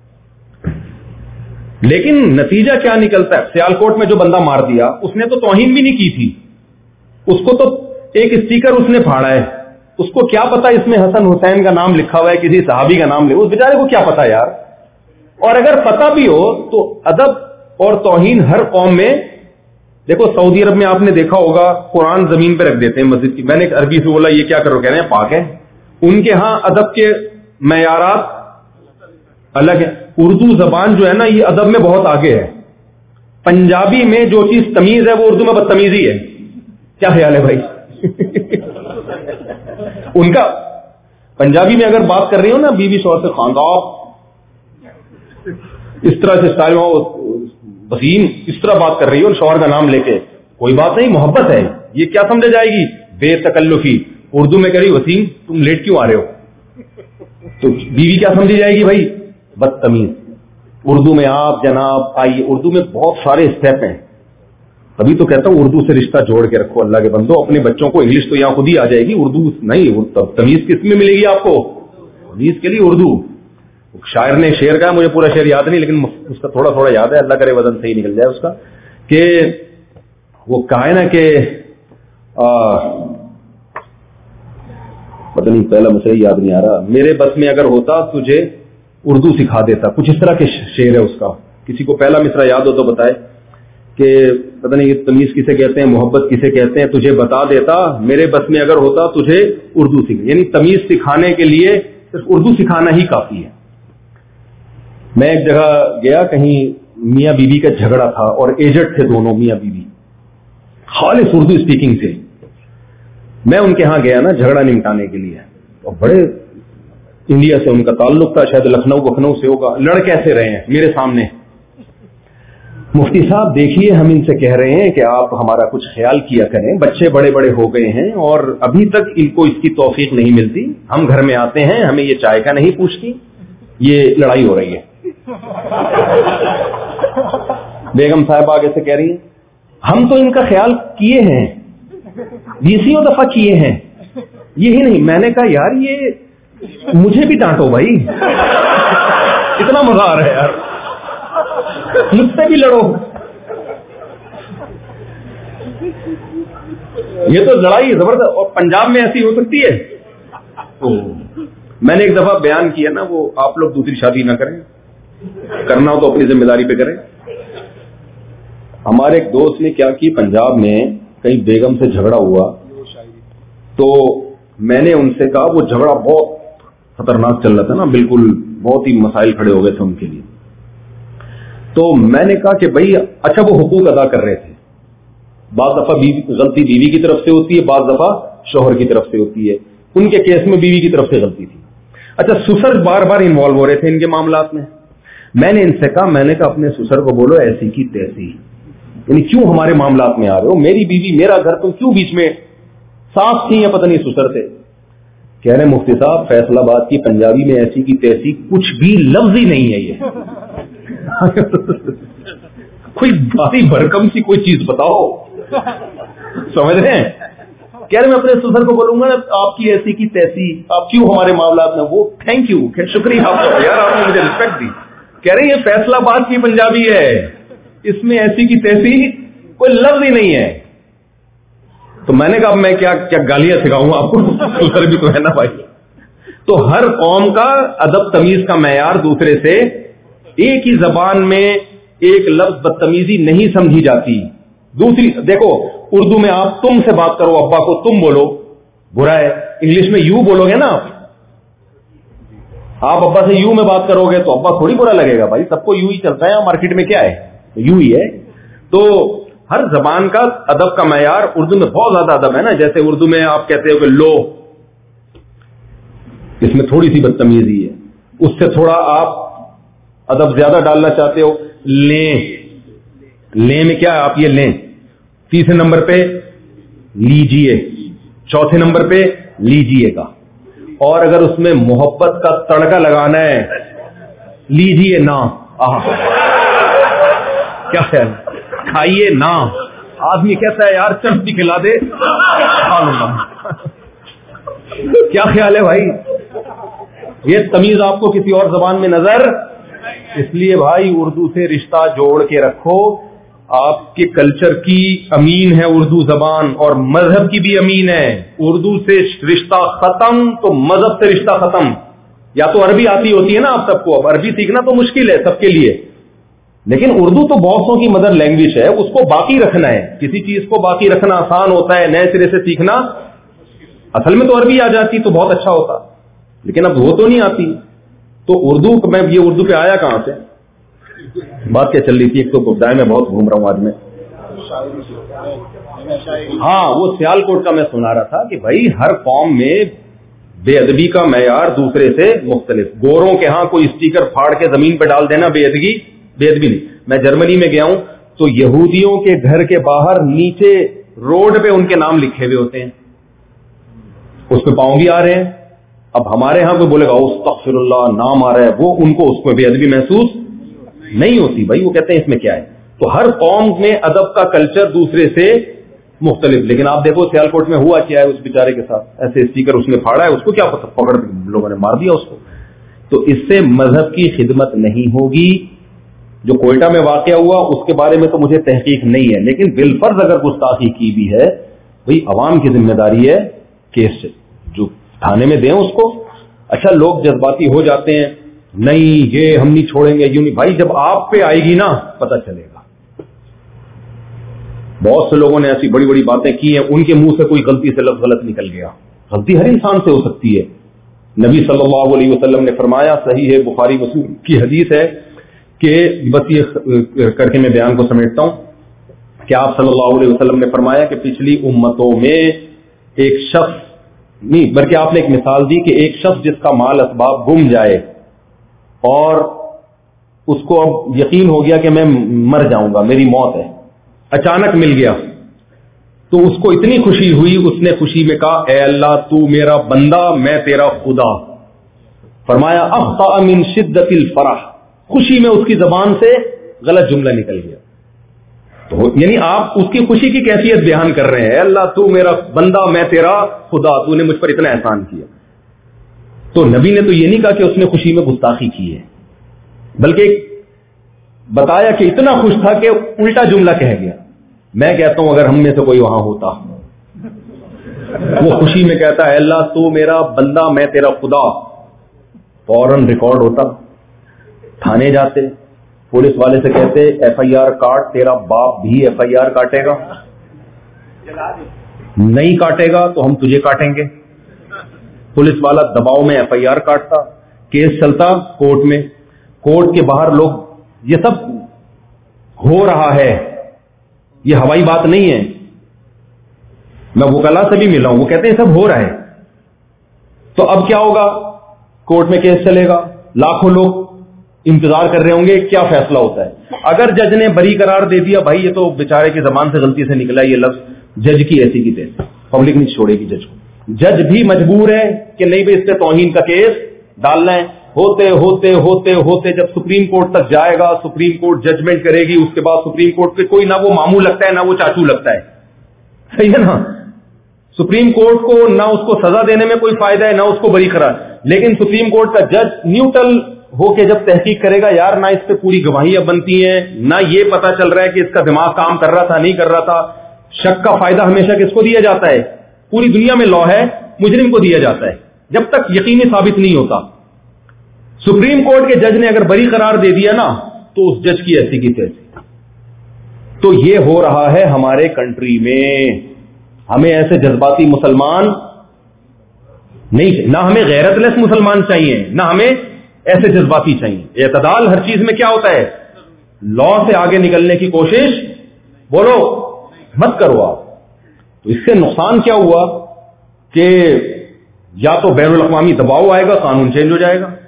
لیکن نتیجہ کیا نکلتا ہے؟ سیالکوٹ میں جو بندہ مار دیا اس نے تو توہین بھی نہیں کی تھی، اس کو تو ایک اسٹیکر اس نے پھاڑا ہے، اس کو کیا پتا اس میں حسن حسین کا نام لکھا ہوا ہے، کسی صحابی کا نام اس بیچارے کو کیا پتا یار۔ اور اگر پتا بھی ہو تو ادب اور توہین ہر قوم میں، دیکھو سعودی عرب میں آپ نے دیکھا ہوگا قرآن زمین پہ رکھ دیتے ہیں مسجد کی، میں نے عربی سے بولا یہ کیا کرو، کہہ رہے ہیں پاک ہے، ان کے ہاں ادب کے معیارات الگ ہے۔ اردو زبان جو ہے نا یہ ادب میں بہت آگے ہے، پنجابی میں جو چیز تمیز ہے وہ اردو میں بدتمیزی ہے، کیا خیال ہے بھائی؟ ان کا پنجابی میں اگر بات کر رہی ہو نا بیوی شوہر سے، خاندان اس طرح سے اسٹائل وسیم اس طرح بات کر رہی ہو شوہر کا نام لے کے، کوئی بات نہیں، محبت ہے، یہ کیا سمجھا جائے گی؟ بے تکلفی۔ اردو میں کہہ رہی وسیم تم لیٹ کیوں آ رہے ہو، تو بیوی کیا سمجھی جائے گی بھائی؟ بدتمیز۔ اردو میں آپ جناب آئیے، اردو میں بہت سارے اسٹیپ ہیں، ابھی تو کہتا ہوں اردو سے رشتہ جوڑ کے رکھو اللہ کے بندو، اپنے بچوں کو انگلش تو یہاں خود ہی آ جائے گی، اردو نہیں، تمیز کس میں ملے گی آپ کو؟ تمیز کے لیے اردو۔ شاعر نے شعر کہا، مجھے پورا شعر یاد نہیں لیکن اس کا تھوڑا تھوڑا یاد ہے، اللہ کرے وزن صحیح نکل جائے اس کا، کہ وہ کہا ہے نا کہ پتہ نہیں پہلا مسئلہ یاد نہیں آ رہا، میرے بس میں اگر ہوتا تجھے اردو سکھا دیتا، کچھ اس طرح کے شعر ہے اس کا، کسی کو پہلا مصرع یاد ہو تو بتائے، کہ پتہ نہیں یہ تمیز کسے کہتے ہیں، محبت کسے کہتے ہیں، تجھے بتا دیتا، میرے بس میں اگر ہوتا تجھے اردو سکھ، یعنی تمیز سکھانے کے لیے صرف اردو سکھانا ہی کافی ہے۔ میں ایک جگہ گیا، کہیں میاں بیوی کا جھگڑا تھا اور ایجڈ تھے دونوں میاں بیوی، خالص اردو اسپیکنگ سے، میں ان کے ہاں گیا نا جھگڑا نمٹانے کے لیے، اور بڑے انڈیا سے ان کا تعلق تھا، شاید لکھنؤ سے ہوگا، لڑ کیسے رہے ہیں میرے سامنے، مفتی صاحب دیکھیے ہم ان سے کہہ رہے ہیں کہ آپ ہمارا کچھ خیال کیا کریں، بچے بڑے بڑے ہو گئے ہیں اور ابھی تک ان کو اس کی توفیق نہیں ملتی، ہم گھر میں آتے ہیں ہمیں یہ چائے کا نہیں پوچھتی، یہ لڑائی ہو رہی ہے۔ بیگم صاحب آگے سے کہہ رہی ہیں ہم تو ان کا خیال کیے ہیں، 20 دفعہ کیے ہیں، یہی نہیں۔ میں نے کہا یار یہ مجھے بھی ڈانٹو بھائی، اتنا مزہ آ رہا ہے یار، مجھ سے بھی لڑو، یہ تو لڑائی زبردست، اور پنجاب میں ایسی ہو سکتی ہے۔ میں نے ایک دفعہ بیان کیا نا، وہ آپ لوگ دوسری شادی نہ کریں، کرنا ہو تو اپنی ذمہ داری پہ کریں۔ ہمارے ایک دوست نے کیا کی، پنجاب میں کہیں بیگم سے جھگڑا ہوا، تو میں نے ان سے کہا، وہ جھگڑا بہت خطرناک چل رہا تھا نا، بالکل بہت ہی مسائل کھڑے ہو گئے تھے ان کے لیے، تو میں نے کہا کہ بھائی اچھا وہ حقوق ادا کر رہے تھے، بعض دفعہ غلطی بیوی کی طرف سے ہوتی ہے، بعض دفعہ شوہر کی طرف سے ہوتی ہے، ان کے کیس میں بیوی کی طرف سے غلطی تھی۔ اچھا سسر بار بار انوالو ہو رہے تھے ان کے معاملات میں، میں نے ان سے کہا، میں نے کہا اپنے سسر کو بولو ایسی کی تیسی، یعنی کیوں ہمارے معاملات میں آ رہے ہو، میری بیوی میرا گھر، تم کیوں بیچ میں صاف تھی یا پتہ نہیں سسر تھے. کہہ رہے مفتی صاحب فیصلہ آباد کی پنجابی میں ایسی کی تیسی کچھ بھی لفظ ہی نہیں ہے, یہ کوئی بڑی بھرکم سی کوئی چیز بتاؤ, سمجھ رہے ہیں. کہہ رہے میں اپنے سسر کو بولوں گا آپ کی ایسی کی تیسی, آپ کیوں ہمارے معاملات میں, وہ تھینک یو, شکریہ آپ کا یار, آپ نے مجھے رسپیکٹ دی. کہہ رہے یہ فیصلہ آباد کی پنجابی ہے, اس میں ایسی کی تیسی کوئی لفظ ہی نہیں ہے. تو میں نے کہا میں کیا گالیاں سکھاؤں آپ کو, سسر بھی تو ہے نا بھائی. تو ہر قوم کا ادب تمیز کا معیار دوسرے سے, ایک ہی زبان میں ایک لفظ بدتمیزی نہیں سمجھی جاتی. دوسری دیکھو اردو میں آپ تم سے بات کرو, ابا کو تم بولو, برا ہے. انگلش میں یو بولو گے نا آپ ابا سے یو میں بات کرو گے تو ابا تھوڑی برا لگے گا بھائی, سب کو یو ہی چلتا ہے, مارکیٹ میں کیا ہے یو ہی ہے. تو ہر زبان کا ادب کا معیار, اردو میں بہت زیادہ ادب ہے نا. جیسے اردو میں آپ کہتے ہو کہ لو, اس میں تھوڑی سی بدتمیزی ہے. اس سے تھوڑا آپ ادب زیادہ ڈالنا چاہتے ہو, لیں, لیں میں کیا ہے آپ یہ لیں. تیسرے نمبر پہ لیجیے, چوتھے نمبر پہ لیجیے کا. اور اگر اس میں محبت کا تڑکا لگانا ہے لیجیے نا, کیا خیال, کھائیے نا. آدمی کہتا ہے یار چٹنی کھلا دے, کیا خیال ہے بھائی, یہ تمیز آپ کو کسی اور زبان میں نظر. اس لیے بھائی اردو سے رشتہ جوڑ کے رکھو. آپ کے کلچر کی امین ہے اردو زبان, اور مذہب کی بھی امین ہے. اردو سے رشتہ ختم تو مذہب سے رشتہ ختم. یا تو عربی آتی ہوتی ہے نا آپ سب کو, اب عربی سیکھنا تو مشکل ہے سب کے لیے, لیکن اردو تو بہتوں کی مدر لینگویج ہے, اس کو باقی رکھنا ہے. کسی چیز کو باقی رکھنا آسان ہوتا ہے, نئے سرے سے سیکھنا. اصل میں تو عربی آ جاتی تو بہت اچھا ہوتا, لیکن اب وہ تو نہیں آتی. تو اردو میں یہ اردو پہ آیا کہاں سے, بات کیا چل رہی تھی. ایک تو گفتگو میں بہت گھوم رہا ہوں آج میں. ہاں وہ سیال کوٹ کا میں سنا رہا تھا کہ بھائی ہر قوم میں بے ادبی کا معیار دوسرے سے مختلف. گوروں کے ہاں کوئی اسٹیکر پھاڑ کے زمین پہ ڈال دینا بے ادبی نہیں. میں جرمنی میں گیا ہوں تو یہودیوں کے گھر کے باہر نیچے روڈ پہ ان کے نام لکھے ہوئے ہوتے ہیں, اس پہ پاؤں بھی آ رہے ہیں. اب ہمارے ہاں کوئی بولے گا استغفر اللہ نام آ رہا ہے, وہ ان کو اس میں بے ادبی محسوس نہیں ہوتی بھائی, وہ کہتے ہیں اس میں کیا ہے. تو ہر قوم میں ادب کا کلچر دوسرے سے مختلف. لیکن آپ دیکھو سیالکوٹ میں ہوا کیا ہے اس بیچارے کے ساتھ, ایسے اسٹیکر اس نے پھاڑا ہے, اس کو کیا پتہ, پکڑ لوگوں نے مار دیا اس کو. تو اس سے مذہب کی خدمت نہیں ہوگی. جو کوئٹہ میں واقعہ ہوا اس کے بارے میں تو مجھے تحقیق نہیں ہے, لیکن بالفرض اگر گستاخی کی بھی ہے بھئی عوام کی ذمہ داری ہے کیس جو تھانے میں دیں اس کو. اچھا لوگ جذباتی ہو جاتے ہیں, نہیں یہ ہم نہیں چھوڑیں گے, یوں نہیں. بھائی جب آپ پہ آئے گی نا پتہ چلے گا. بہت سے لوگوں نے ایسی بڑی بڑی باتیں کی ہیں, ان کے منہ سے کوئی غلطی سے لفظ غلط نکل گیا. غلطی ہر انسان سے ہو سکتی ہے. نبی صلی اللہ علیہ وسلم نے فرمایا, صحیح ہے بخاری مسلم کی حدیث ہے, کہ بس یہ کر کے میں بیان کو سمیٹتا ہوں کہ آپ صلی اللہ علیہ وسلم نے فرمایا کہ پچھلی امتوں میں ایک شخص نہیں, بلکہ آپ نے ایک مثال دی کہ ایک شخص جس کا مال اسباب گم جائے اور اس کو اب یقین ہو گیا کہ میں مر جاؤں گا, میری موت ہے, اچانک مل گیا, تو اس کو اتنی خوشی ہوئی, اس نے خوشی میں کہا اے اللہ تو میرا بندہ میں تیرا خدا. فرمایا اخطأ من شدت الفرح, خوشی میں اس کی زبان سے غلط جملہ نکل گیا. تو یعنی آپ اس کی خوشی کی کیفیت بیان کر رہے ہیں, اللہ تو میرا بندہ میں تیرا خدا, تو نے مجھ پر اتنا احسان کیا. تو نبی نے تو یہ نہیں کہا کہ اس نے خوشی میں گستاخی کی ہے, بلکہ بتایا کہ اتنا خوش تھا کہ الٹا جملہ کہہ گیا. میں کہتا ہوں اگر ہم میں سے کوئی وہاں ہوتا, وہ خوشی میں کہتا ہے اللہ تو میرا بندہ میں تیرا خدا, فوراً ریکارڈ ہوتا, تھانے جاتے, پولیس والے سے کہتے ایف آئی آر کاٹ, تیرا باپ بھی ایف آئی آر کاٹے گا, نہیں کاٹے گا تو ہم تجھے کاٹیں گے. پولیس والا دباؤ میں ایف آئی آر کاٹتا, کیس چلتا کورٹ میں, کورٹ کے باہر لوگ, یہ سب ہو رہا ہے, یہ ہوائی بات نہیں ہے. میں وکلا سے بھی ملا ہوں, وہ کہتے ہیں سب ہو رہا ہے. تو اب کیا ہوگا, کورٹ میں کیس چلے گا, لاکھوں لوگ انتظار کر رہے ہوں گے کیا فیصلہ ہوتا ہے. اگر جج نے بری قرار دے دیا, بھائی یہ تو بیچارے کی زبان سے غلطی سے نکلا یہ لفظ, جج کی ایسی کی تیسی, پبلک نہیں چھوڑے گی جج کو. جج بھی مجبور ہے کہ نہیں بھائی اس سے توہین کا کیس ڈالنا ہے. ہوتے ہوتے ہوتے ہوتے جب سپریم کورٹ تک جائے گا, سپریم کورٹ ججمنٹ کرے گی, اس کے بعد سپریم کورٹ پہ کوئی نہ وہ ماموں لگتا ہے نہ وہ چاچو لگتا ہے, صحیح ہے نا. سپریم کورٹ کو نہ اس کو سزا دینے میں کوئی فائدہ ہے نہ اس کو بری قرار, لیکن سپریم کورٹ کا جج نیوٹرل ہو کے جب تحقیق کرے گا, یار نہ اس پہ پوری گواہیاں بنتی ہیں, نہ یہ پتا چل رہا ہے کہ اس کا دماغ کام کر رہا تھا نہیں کر رہا تھا. شک کا فائدہ ہمیشہ کس کو دیا جاتا ہے؟ پوری دنیا میں لا ہے, مجرم کو دیا جاتا ہے جب تک یقینی ثابت نہیں ہوتا. سپریم کورٹ کے جج نے اگر بری قرار دے دیا نا تو اس جج کی ایسی کی تیسی. تو یہ ہو رہا ہے ہمارے کنٹری میں. ہمیں ایسے جذباتی مسلمان نہیں, نہ ہمیں غیرت لیس مسلمان چاہیے, نہ ہمیں ایسے جذباتی چاہیے. اعتدال ہر چیز میں کیا ہوتا ہے؟ لا سے آگے نکلنے کی کوشش بولو مت کرو آپ. تو اس سے نقصان کیا ہوا کہ یا تو بین الاقوامی دباؤ آئے گا, قانون چینج ہو جائے گا,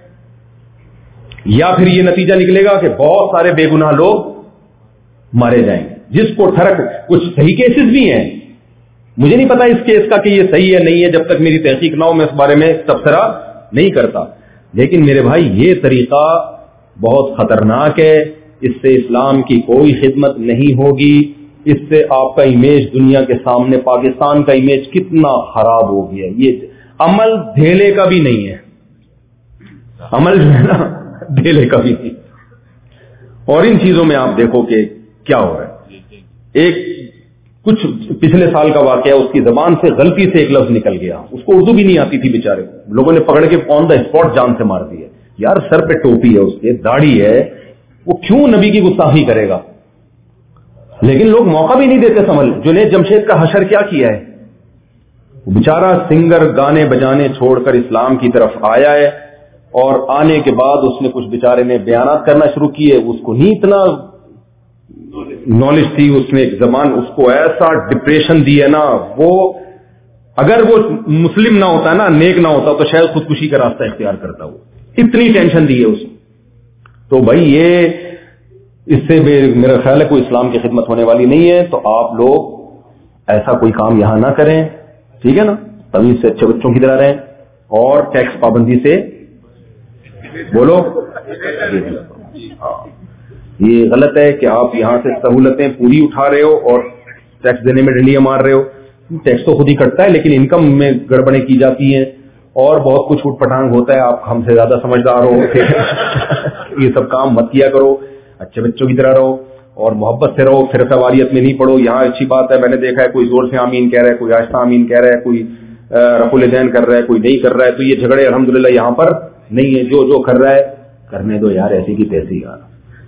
یا پھر یہ نتیجہ نکلے گا کہ بہت سارے بے گناہ لوگ مارے جائیں گے. جس کو ٹھڑک, کچھ صحیح کیسز بھی ہیں, مجھے نہیں پتا اس کیس کا کہ یہ صحیح ہے نہیں ہے, جب تک میری تحقیق نہ ہو میں اس بارے میں تبصرہ نہیں کرتا. لیکن میرے بھائی یہ طریقہ بہت خطرناک ہے, اس سے اسلام کی کوئی خدمت نہیں ہوگی. اس سے آپ کا امیج دنیا کے سامنے, پاکستان کا امیج کتنا خراب ہو گیا. یہ عمل دھیلے کا بھی نہیں ہے, عمل جو ہے نا دھیلے کا بھی نہیں. اور ان چیزوں میں آپ دیکھو کہ کیا ہو رہا ہے. ایک کچھ پچھلے سال کا واقعہ, اس کی زبان سے غلطی سے ایک لفظ نکل گیا, اس کو اردو بھی نہیں آتی تھی بیچارے کو, لوگوں نے پکڑ کے آن دا اسپاٹ جان سے مار دیا. یار سر پہ ٹوپی ہے, اس کے داڑھی ہے, وہ کیوں نبی کی گستاخی کرے گا؟ لیکن لوگ موقع بھی نہیں دیتے سمجھ. جنید جمشید کا حشر کیا کیا ہے, بیچارہ سنگر گانے بجانے چھوڑ کر اسلام کی طرف آیا ہے, اور آنے کے بعد اس نے کچھ بیچارے نے بیانات کرنا شروع کیے. اس کو نہیں اتنا نالج تھی, اس نے ایک زبان, اس کو ایسا ڈپریشن دی ہے نا, وہ اگر وہ مسلم نہ ہوتا نا, نیک نہ ہوتا تو شاید خودکشی کا راستہ اختیار کرتا. وہ اتنی ٹینشن دی ہے اس. تو بھائی یہ اس سے میرا خیال ہے کوئی اسلام کی خدمت ہونے والی نہیں ہے. تو آپ لوگ ایسا کوئی کام یہاں نہ کریں, ٹھیک ہے نا. تمیز سے اچھے بچوں کی طرح رہیں, اور ٹیکس پابندی سے بولو. یہ غلط ہے کہ آپ یہاں سے سہولتیں پوری اٹھا رہے ہو اور ٹیکس دینے میں ڈنڈیاں مار رہے ہو. ٹیکس تو خود ہی کٹتا ہے, لیکن انکم میں گڑبڑیں کی جاتی ہیں اور بہت کچھ اٹھ پٹانگ ہوتا ہے. آپ ہم سے زیادہ سمجھدار ہو, یہ سب کام مت کیا کرو, اچھے بچوں کی طرح رہو اور محبت سے رہو. پھر سواریت میں نہیں پڑو. یہاں اچھی بات ہے, میں نے دیکھا ہے کوئی زور سے آمین کہہ رہا ہے, کوئی آہستہ آمین کہہ رہا ہے, کوئی رفع الیدین کر رہا ہے, کوئی نہیں کر رہا ہے. تو یہ جھگڑے الحمدللہ یہاں پر نہیں ہے. جو کر رہا ہے کرنے دو یار, ایسی کی تیسی یار.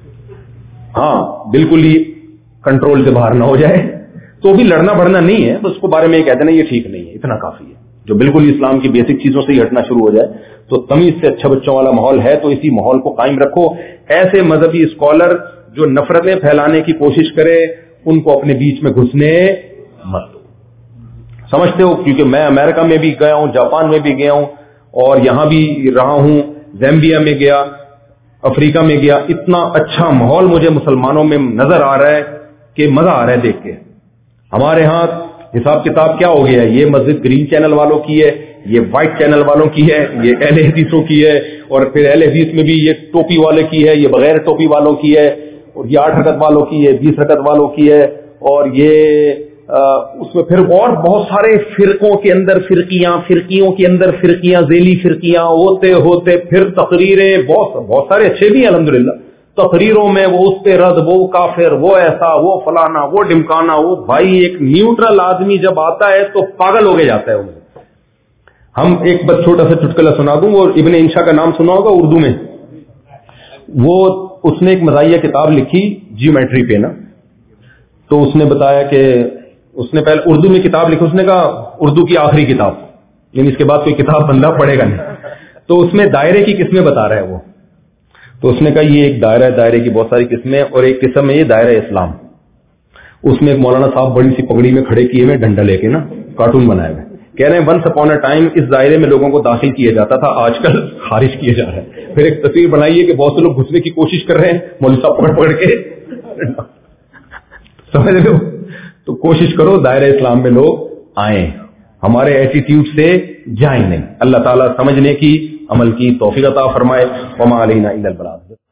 ہاں بالکل ہی کنٹرول سے باہر نہ ہو جائے تو بھی لڑنا بڑھنا نہیں ہے, اس کو بارے میں یہ کہتے ہیں یہ ٹھیک نہیں ہے, اتنا کافی ہے. جو بالکل اسلام کی بیسک چیزوں سے ہی ہٹنا شروع ہو جائے تو تمیز سے اچھا بچوں والا ماحول ہے تو اسی ماحول کو قائم رکھو. ایسے مذہبی اسکالر جو نفرتیں پھیلانے کی کوشش کرے ان کو اپنے بیچ میں گھسنے مت دو. سمجھتے ہو, کیونکہ میں امریکہ میں بھی گیا ہوں, جاپان میں بھی گیا ہوں, اور یہاں بھی رہا ہوں, زیمبیا میں گیا, افریقہ میں گیا. اتنا اچھا ماحول مجھے مسلمانوں میں نظر آ رہا ہے کہ مزہ آ رہا ہے دیکھ کے. ہمارے ہاں حساب کتاب کیا ہو گیا ہے, یہ مسجد گرین چینل والوں کی ہے, یہ وائٹ چینل والوں کی ہے, یہ اہل حدیثوں کی ہے, اور پھر اہل حدیث میں بھی یہ ٹوپی والے کی ہے, یہ بغیر ٹوپی والوں کی ہے, اور یہ 8 رکعت والوں کی ہے, 20 رکعت والوں کی ہے, اور یہ اس میں پھر اور بہت سارے فرقوں کے اندر فرقیوں کے اندر فرقیاں, ذیلی فرقیاں ہوتے ہوتے پھر تقریریں. بہت سارے اچھے بھی ہیں الحمدللہ. تقریروں میں وہ اس پہ رد, وہ کافر, وہ ایسا, وہ فلانا, وہ ڈمکانا. وہ بھائی ایک نیوٹرل آدمی جب آتا ہے تو پاگل ہو کے جاتا ہے. ہم ایک بس چھوٹا سا چٹکلا سنا دوں, وہ ابن انشا کا نام سنا ہوگا اردو میں. وہ اس نے ایک مزاحیہ کتاب لکھی جیومیٹری پہ نا, تو اس نے بتایا کہ اس نے پہلے اردو میں کتاب لکھی, اس نے کہا اردو کی آخری کتاب, یعنی اس کے بعد کوئی کتاب بندہ پڑھے گا نہیں. تو اس میں دائرے کی قسمیں بتا رہا ہے وہ. تو اس نے کہا یہ ایک دائرہ ہے, دائرے کی بہت ساری قسمیں, اور ایک قسم ہے یہ دائرہ اسلام. اس میں ایک مولانا صاحب بڑی سی پگڑی میں کھڑے کیے ہوئے, ڈنڈا لے کے نا, کارٹون بنائے ہوئے, کہہ رہے ہیں ونس اپون اے ٹائم اس دائرے میں لوگوں کو داخل کیا جاتا تھا, آج کل خارج کیا جا رہا ہے. پھر ایک تصویر بنائی ہے کہ بہت سے لوگ گھسنے کی کوشش کر رہے ہیں, مولوی صاحب پکڑ کے, سمجھ رہے ہو. تو کوشش کرو دائرہ اسلام میں لوگ آئیں ہمارے ایٹیٹیوڈ سے جائیں نہیں. اللہ تعالیٰ سمجھنے کی، عمل کی توفیق عطا فرمائے. وما علینا الا البلاغ.